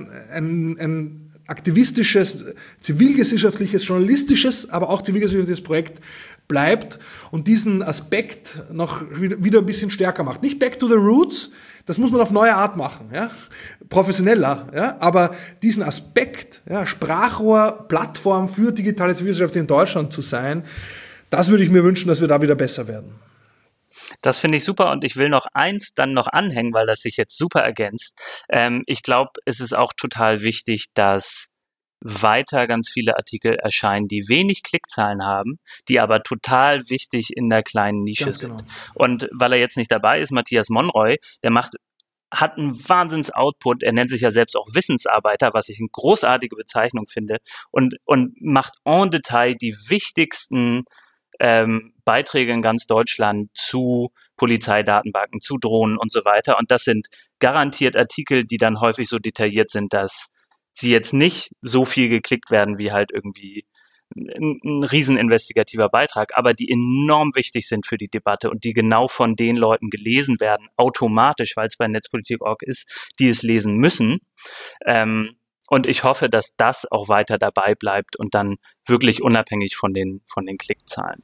ein aktivistisches, zivilgesellschaftliches, journalistisches, aber auch zivilgesellschaftliches Projekt bleibt und diesen Aspekt noch wieder ein bisschen stärker macht. Nicht back to the roots, das muss man auf neue Art machen, ja, professioneller, ja, aber diesen Aspekt, ja, Sprachrohr, Plattform für digitale Zivilgesellschaft in Deutschland zu sein, das würde ich mir wünschen, dass wir da wieder besser werden. Das finde ich super und ich will noch eins dann noch anhängen, weil das sich jetzt super ergänzt. Ich glaube, es ist auch total wichtig, dass weiter ganz viele Artikel erscheinen, die wenig Klickzahlen haben, die aber total wichtig in der kleinen Nische sind. Genau. Und weil er jetzt nicht dabei ist, Matthias Monroy, hat einen Wahnsinns-Output, er nennt sich ja selbst auch Wissensarbeiter, was ich eine großartige Bezeichnung finde, und macht en Detail die wichtigsten Beiträge in ganz Deutschland zu Polizeidatenbanken, zu Drohnen und so weiter. Und das sind garantiert Artikel, die dann häufig so detailliert sind, dass sie jetzt nicht so viel geklickt werden wie halt irgendwie ein riesen investigativer Beitrag, aber die enorm wichtig sind für die Debatte und die genau von den Leuten gelesen werden, automatisch, weil es bei Netzpolitik.org ist, die es lesen müssen. Und ich hoffe, dass das auch weiter dabei bleibt und dann wirklich unabhängig von den Klickzahlen.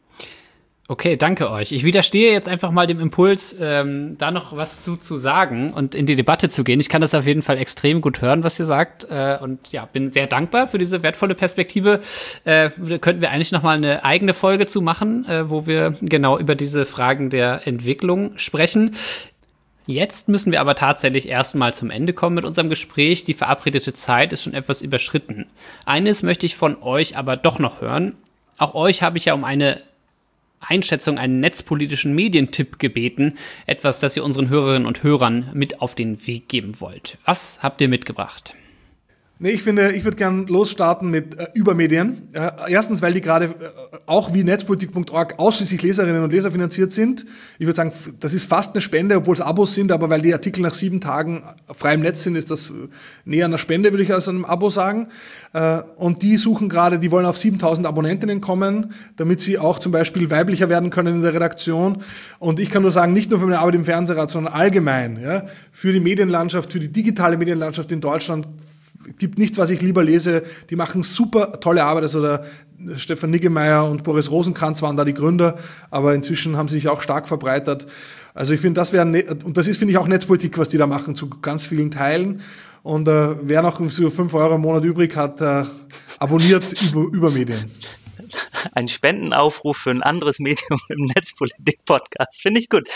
Okay, danke euch. Ich widerstehe jetzt einfach mal dem Impuls, da noch was zu sagen und in die Debatte zu gehen. Ich kann das auf jeden Fall extrem gut hören, was ihr sagt, und ja, bin sehr dankbar für diese wertvolle Perspektive. Könnten wir eigentlich noch mal eine eigene Folge zu machen, wo wir genau über diese Fragen der Entwicklung sprechen. Jetzt müssen wir aber tatsächlich erstmal zum Ende kommen mit unserem Gespräch. Die verabredete Zeit ist schon etwas überschritten. Eines möchte ich von euch aber doch noch hören. Auch euch habe ich ja um eine Einschätzung, einen netzpolitischen Medientipp gebeten. Etwas, das ihr unseren Hörerinnen und Hörern mit auf den Weg geben wollt. Was habt ihr mitgebracht? Nee, ich würde gern losstarten mit Übermedien. Erstens, weil die gerade auch wie Netzpolitik.org ausschließlich Leserinnen und Leser finanziert sind. Ich würde sagen, das ist fast eine Spende, obwohl es Abos sind, aber weil die Artikel nach 7 Tagen frei im Netz sind, ist das näher einer Spende, würde ich als einem Abo sagen. Und die suchen gerade, die wollen auf 7.000 Abonnentinnen kommen, damit sie auch zum Beispiel weiblicher werden können in der Redaktion. Und ich kann nur sagen, nicht nur für meine Arbeit im Fernsehrat, sondern allgemein, ja, für die Medienlandschaft, für die digitale Medienlandschaft in Deutschland gibt nichts, was ich lieber lese. Die machen super tolle Arbeit. Also der Stefan Niggemeier und Boris Rosenkranz waren da die Gründer, aber inzwischen haben sie sich auch stark verbreitert. Also ich finde, und das ist, finde ich, auch Netzpolitik, was die da machen, zu ganz vielen Teilen. Und wer noch so 5 Euro im Monat übrig hat, abonniert Übermedien. Ein Spendenaufruf für ein anderes Medium im Netzpolitik-Podcast. Finde ich gut.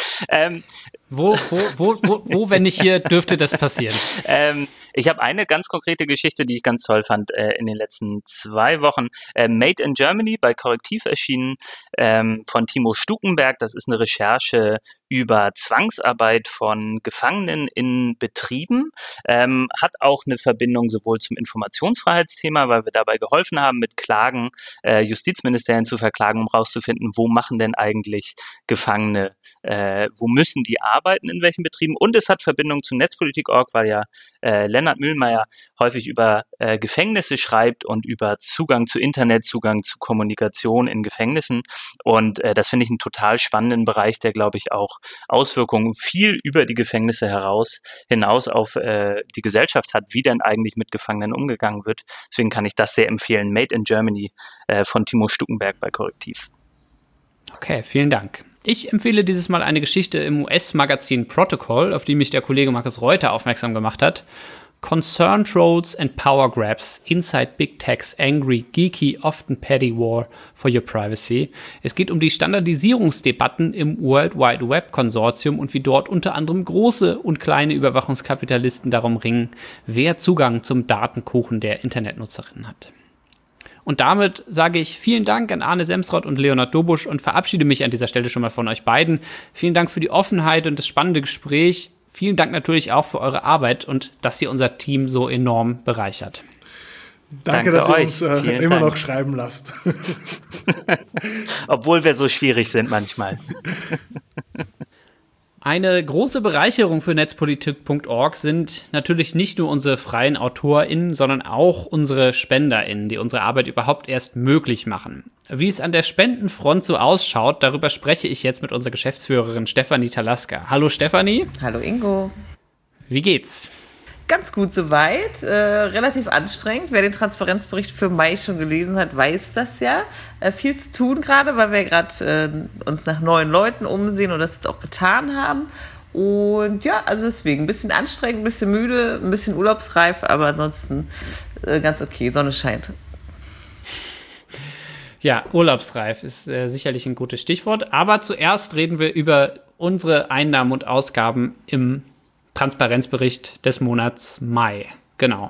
Wo, wenn nicht hier, dürfte das passieren? Ich habe eine ganz konkrete Geschichte, die ich ganz toll fand in den letzten 2 Wochen. Made in Germany bei Korrektiv erschienen von Timo Stukenberg. Das ist eine Recherche über Zwangsarbeit von Gefangenen in Betrieben. Hat auch eine Verbindung sowohl zum Informationsfreiheitsthema, weil wir dabei geholfen haben, mit Klagen Justizministerien zu verklagen, um rauszufinden, wo machen denn eigentlich Gefangene, wo müssen die arbeiten, in welchen Betrieben. Und es hat Verbindung zu Netzpolitik.org, weil ja Lennart Mühlmeier häufig über Gefängnisse schreibt und über Zugang zu Internet, Zugang zu Kommunikation in Gefängnissen. Und das finde ich einen total spannenden Bereich, der, glaube ich, auch Auswirkungen viel über die Gefängnisse hinaus auf die Gesellschaft hat, wie denn eigentlich mit Gefangenen umgegangen wird. Deswegen kann ich das sehr empfehlen. Made in Germany von Timo Stukenberg bei Korrektiv. Okay, vielen Dank. Ich empfehle dieses Mal eine Geschichte im US-Magazin Protocol, auf die mich der Kollege Markus Reuter aufmerksam gemacht hat. Concern Trolls and Power Grabs, Inside Big Tech's Angry, Geeky, Often Petty War for Your Privacy. Es geht um die Standardisierungsdebatten im World Wide Web Konsortium und wie dort unter anderem große und kleine Überwachungskapitalisten darum ringen, wer Zugang zum Datenkuchen der Internetnutzerinnen hat. Und damit sage ich vielen Dank an Arne Semsrott und Leonhard Dobusch und verabschiede mich an dieser Stelle schon mal von euch beiden. Vielen Dank für die Offenheit und das spannende Gespräch. Vielen Dank natürlich auch für eure Arbeit und dass ihr unser Team so enorm bereichert. Danke, dass ihr uns immer noch schreiben lasst. Obwohl wir so schwierig sind manchmal. Eine große Bereicherung für netzpolitik.org sind natürlich nicht nur unsere freien AutorInnen, sondern auch unsere SpenderInnen, die unsere Arbeit überhaupt erst möglich machen. Wie es an der Spendenfront so ausschaut, darüber spreche ich jetzt mit unserer Geschäftsführerin Stefanie Talaska. Hallo Stefanie. Hallo Ingo. Wie geht's? Ganz gut soweit, relativ anstrengend. Wer den Transparenzbericht für Mai schon gelesen hat, weiß das ja. Viel zu tun gerade, weil wir gerade uns nach neuen Leuten umsehen und das jetzt auch getan haben. Und ja, also deswegen ein bisschen anstrengend, ein bisschen müde, ein bisschen urlaubsreif, aber ansonsten ganz okay, Sonne scheint. Ja, urlaubsreif ist sicherlich ein gutes Stichwort. Aber zuerst reden wir über unsere Einnahmen und Ausgaben im Transparenzbericht des Monats Mai. Genau.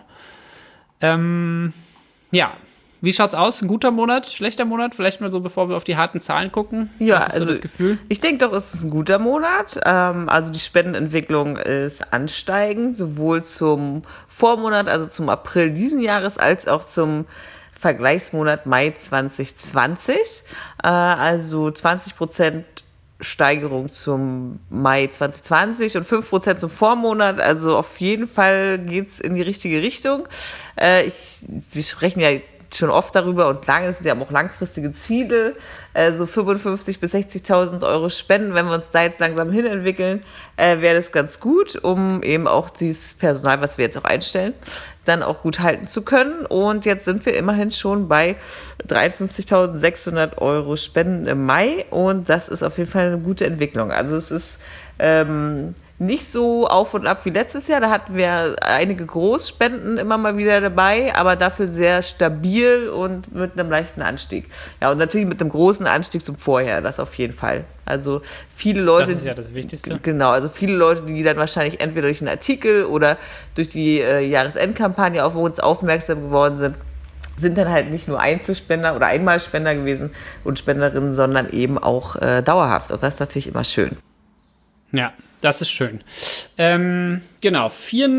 Ja, wie schaut's aus? Ein guter Monat, schlechter Monat? Vielleicht mal so, bevor wir auf die harten Zahlen gucken. Ja, was ist so also das Gefühl? Ich denke doch, es ist ein guter Monat. Also die Spendenentwicklung ist ansteigend, sowohl zum Vormonat, also zum April diesen Jahres, als auch zum Vergleichsmonat Mai 2020. Also 20% Steigerung zum Mai 2020 und 5% zum Vormonat. Also auf jeden Fall geht's in die richtige Richtung. Wir sprechen ja schon oft darüber und lange, das sind ja auch langfristige Ziele, so 55.000 bis 60.000 Euro Spenden. Wenn wir uns da jetzt langsam hinentwickeln, wäre das ganz gut, um eben auch dieses Personal, was wir jetzt auch einstellen, dann auch gut halten zu können. Und jetzt sind wir immerhin schon bei 53.600 Euro Spenden im Mai und das ist auf jeden Fall eine gute Entwicklung. Also es ist nicht so auf und ab wie letztes Jahr. Da hatten wir einige Großspenden immer mal wieder dabei, aber dafür sehr stabil und mit einem leichten Anstieg. Ja, und natürlich mit einem großen Anstieg zum Vorjahr, das auf jeden Fall. Also viele Leute. Das ist ja das Wichtigste. Genau, also viele Leute, die dann wahrscheinlich entweder durch einen Artikel oder durch die Jahresendkampagne auf uns aufmerksam geworden sind dann halt nicht nur Einzelspender oder Einmalspender gewesen und Spenderinnen, sondern eben auch dauerhaft. Und das ist natürlich immer schön. Ja, das ist schön. Genau,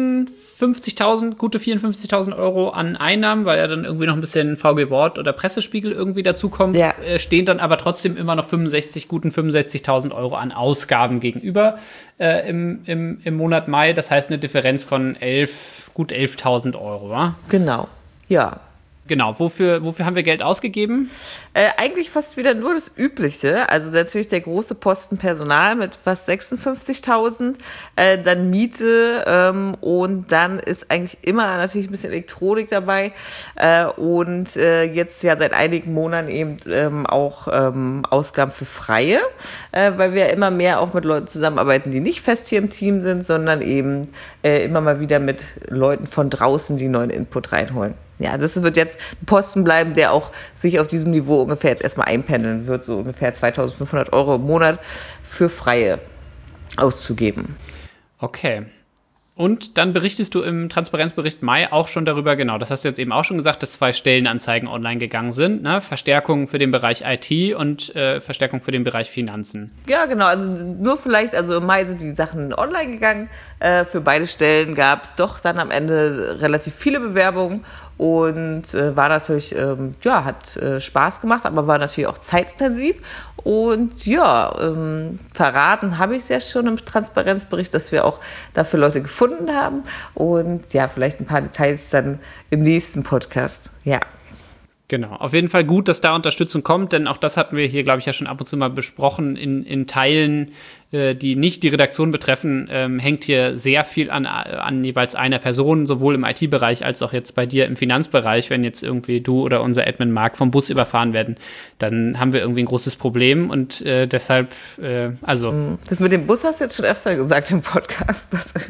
gute 54.000 Euro an Einnahmen, weil ja dann irgendwie noch ein bisschen VG Wort oder Pressespiegel irgendwie dazukommt, ja. Stehen dann aber trotzdem immer noch guten 65.000 Euro an Ausgaben gegenüber im Monat Mai. Das heißt eine Differenz von gut 11.000 Euro, wa? Genau, ja. Genau, wofür haben wir Geld ausgegeben? Eigentlich fast wieder nur das Übliche. Also natürlich der große Posten Personal mit fast 56.000, dann Miete und dann ist eigentlich immer natürlich ein bisschen Elektronik dabei und jetzt ja seit einigen Monaten eben auch Ausgaben für Freie, weil wir immer mehr auch mit Leuten zusammenarbeiten, die nicht fest hier im Team sind, sondern eben immer mal wieder mit Leuten von draußen, die neuen Input reinholen. Ja, das wird jetzt ein Posten bleiben, der auch sich auf diesem Niveau ungefähr jetzt erstmal einpendeln wird, so ungefähr 2.500 Euro im Monat für Freie auszugeben. Okay. Und dann berichtest du im Transparenzbericht Mai auch schon darüber, genau, das hast du jetzt eben auch schon gesagt, dass 2 Stellenanzeigen online gegangen sind, ne? Verstärkung für den Bereich IT und Verstärkung für den Bereich Finanzen. Ja, genau, also nur vielleicht, also im Mai sind die Sachen online gegangen, für beide Stellen gab es doch dann am Ende relativ viele Bewerbungen und war natürlich, hat Spaß gemacht, aber war natürlich auch zeitintensiv. Und ja, verraten habe ich es ja schon im Transparenzbericht, dass wir auch dafür Leute gefunden haben. Und ja, vielleicht ein paar Details dann im nächsten Podcast. Ja. Genau, auf jeden Fall gut, dass da Unterstützung kommt, denn auch das hatten wir hier, glaube ich, ja schon ab und zu mal besprochen. In Teilen die nicht die Redaktion betreffen, hängt hier sehr viel an jeweils einer Person, sowohl im IT-Bereich als auch jetzt bei dir im Finanzbereich. Wenn jetzt irgendwie du oder unser Admin Marc vom Bus überfahren werden, dann haben wir irgendwie ein großes Problem und deshalb, Das mit dem Bus hast du jetzt schon öfter gesagt im Podcast.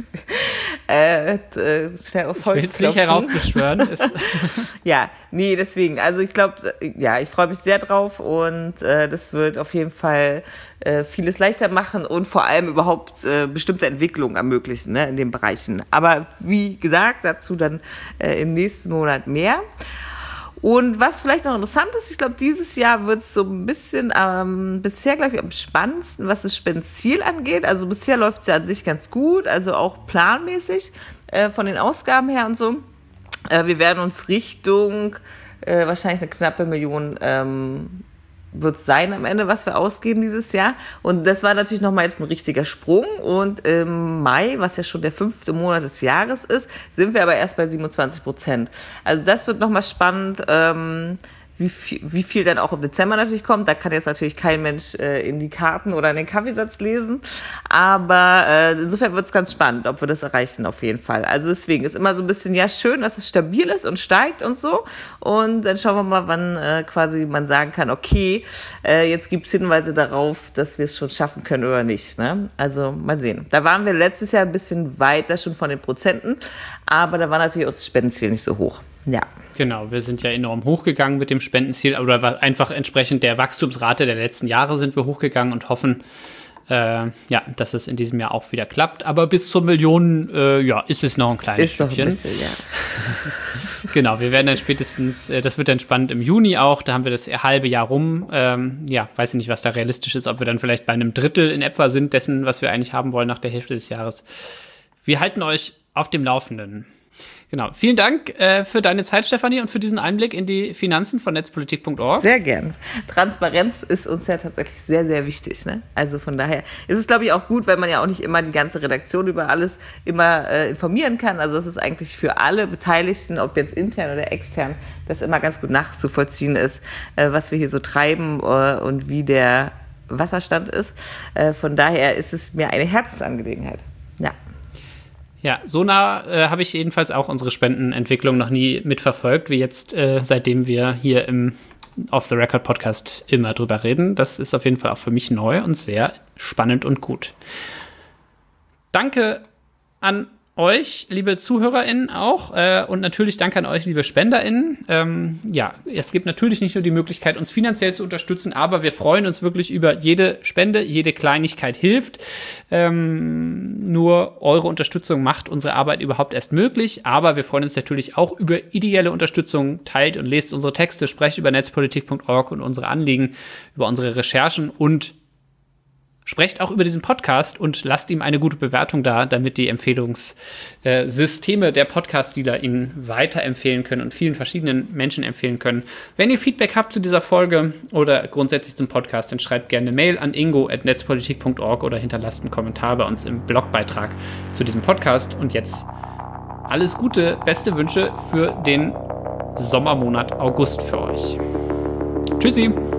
Schnell auf Holz ich will es nicht heraufbeschwören. Ja, nee, deswegen. Also ich glaube, ja, ich freue mich sehr drauf und das wird auf jeden Fall vieles leichter machen und vor allem überhaupt bestimmte Entwicklungen ermöglichen, ne, in den Bereichen. Aber wie gesagt, dazu dann im nächsten Monat mehr. Und was vielleicht noch interessant ist, ich glaube, dieses Jahr wird es so ein bisschen bisher, glaube ich, am spannendsten, was das Spendenziel angeht. Also bisher läuft es ja an sich ganz gut, also auch planmäßig von den Ausgaben her und so. Wir werden uns Richtung wahrscheinlich eine knappe Million wird es sein am Ende, was wir ausgeben dieses Jahr. Und das war natürlich nochmal jetzt ein richtiger Sprung. Und im Mai, was ja schon der 5. Monat des Jahres ist, sind wir aber erst bei 27%. Also das wird nochmal spannend, wie viel dann auch im Dezember natürlich kommt. Da kann jetzt natürlich kein Mensch in die Karten oder in den Kaffeesatz lesen. Aber insofern wird es ganz spannend, ob wir das erreichen auf jeden Fall. Also deswegen ist immer so ein bisschen, ja, schön, dass es stabil ist und steigt und so. Und dann schauen wir mal, wann quasi man sagen kann, okay, jetzt gibt es Hinweise darauf, dass wir es schon schaffen können oder nicht. Ne? Also mal sehen. Da waren wir letztes Jahr ein bisschen weiter schon von den Prozenten. Aber da war natürlich auch das Spendenziel nicht so hoch. Ja. Genau, wir sind ja enorm hochgegangen mit dem Spendenziel, oder einfach entsprechend der Wachstumsrate der letzten Jahre sind wir hochgegangen und hoffen, dass es in diesem Jahr auch wieder klappt. Aber bis zur Million, ist es noch ein kleines Stückchen. Ist doch ein bisschen, ja. Genau, wir werden dann spätestens, das wird dann spannend im Juni auch, da haben wir das halbe Jahr rum. Weiß ich nicht, was da realistisch ist, ob wir dann vielleicht bei einem Drittel in etwa sind dessen, was wir eigentlich haben wollen nach der Hälfte des Jahres. Wir halten euch auf dem Laufenden. Genau. Vielen Dank für deine Zeit, Stefanie, und für diesen Einblick in die Finanzen von netzpolitik.org. Sehr gern. Transparenz ist uns ja tatsächlich sehr, sehr wichtig. Ne? Also von daher ist es, glaube ich, auch gut, weil man ja auch nicht immer die ganze Redaktion über alles immer informieren kann. Also es ist eigentlich für alle Beteiligten, ob jetzt intern oder extern, das immer ganz gut nachzuvollziehen ist, was wir hier so treiben und wie der Wasserstand ist. Von daher ist es mir eine Herzensangelegenheit. Ja. Ja, so nah habe ich jedenfalls auch unsere Spendenentwicklung noch nie mitverfolgt, wie jetzt, seitdem wir hier im Off-the-Record-Podcast immer drüber reden. Das ist auf jeden Fall auch für mich neu und sehr spannend und gut. Danke an euch, liebe ZuhörerInnen auch, und natürlich danke an euch, liebe SpenderInnen. Es gibt natürlich nicht nur die Möglichkeit, uns finanziell zu unterstützen, aber wir freuen uns wirklich über jede Spende, jede Kleinigkeit hilft. Nur eure Unterstützung macht unsere Arbeit überhaupt erst möglich, aber wir freuen uns natürlich auch über ideelle Unterstützung. Teilt und lest unsere Texte, sprecht über netzpolitik.org und unsere Anliegen, über unsere Recherchen und sprecht auch über diesen Podcast und lasst ihm eine gute Bewertung da, damit die Empfehlungssysteme der Podcast-Dealer ihn weiterempfehlen können und vielen verschiedenen Menschen empfehlen können. Wenn ihr Feedback habt zu dieser Folge oder grundsätzlich zum Podcast, dann schreibt gerne eine Mail an ingo@netzpolitik.org oder hinterlasst einen Kommentar bei uns im Blogbeitrag zu diesem Podcast. Und jetzt alles Gute, beste Wünsche für den Sommermonat August für euch. Tschüssi!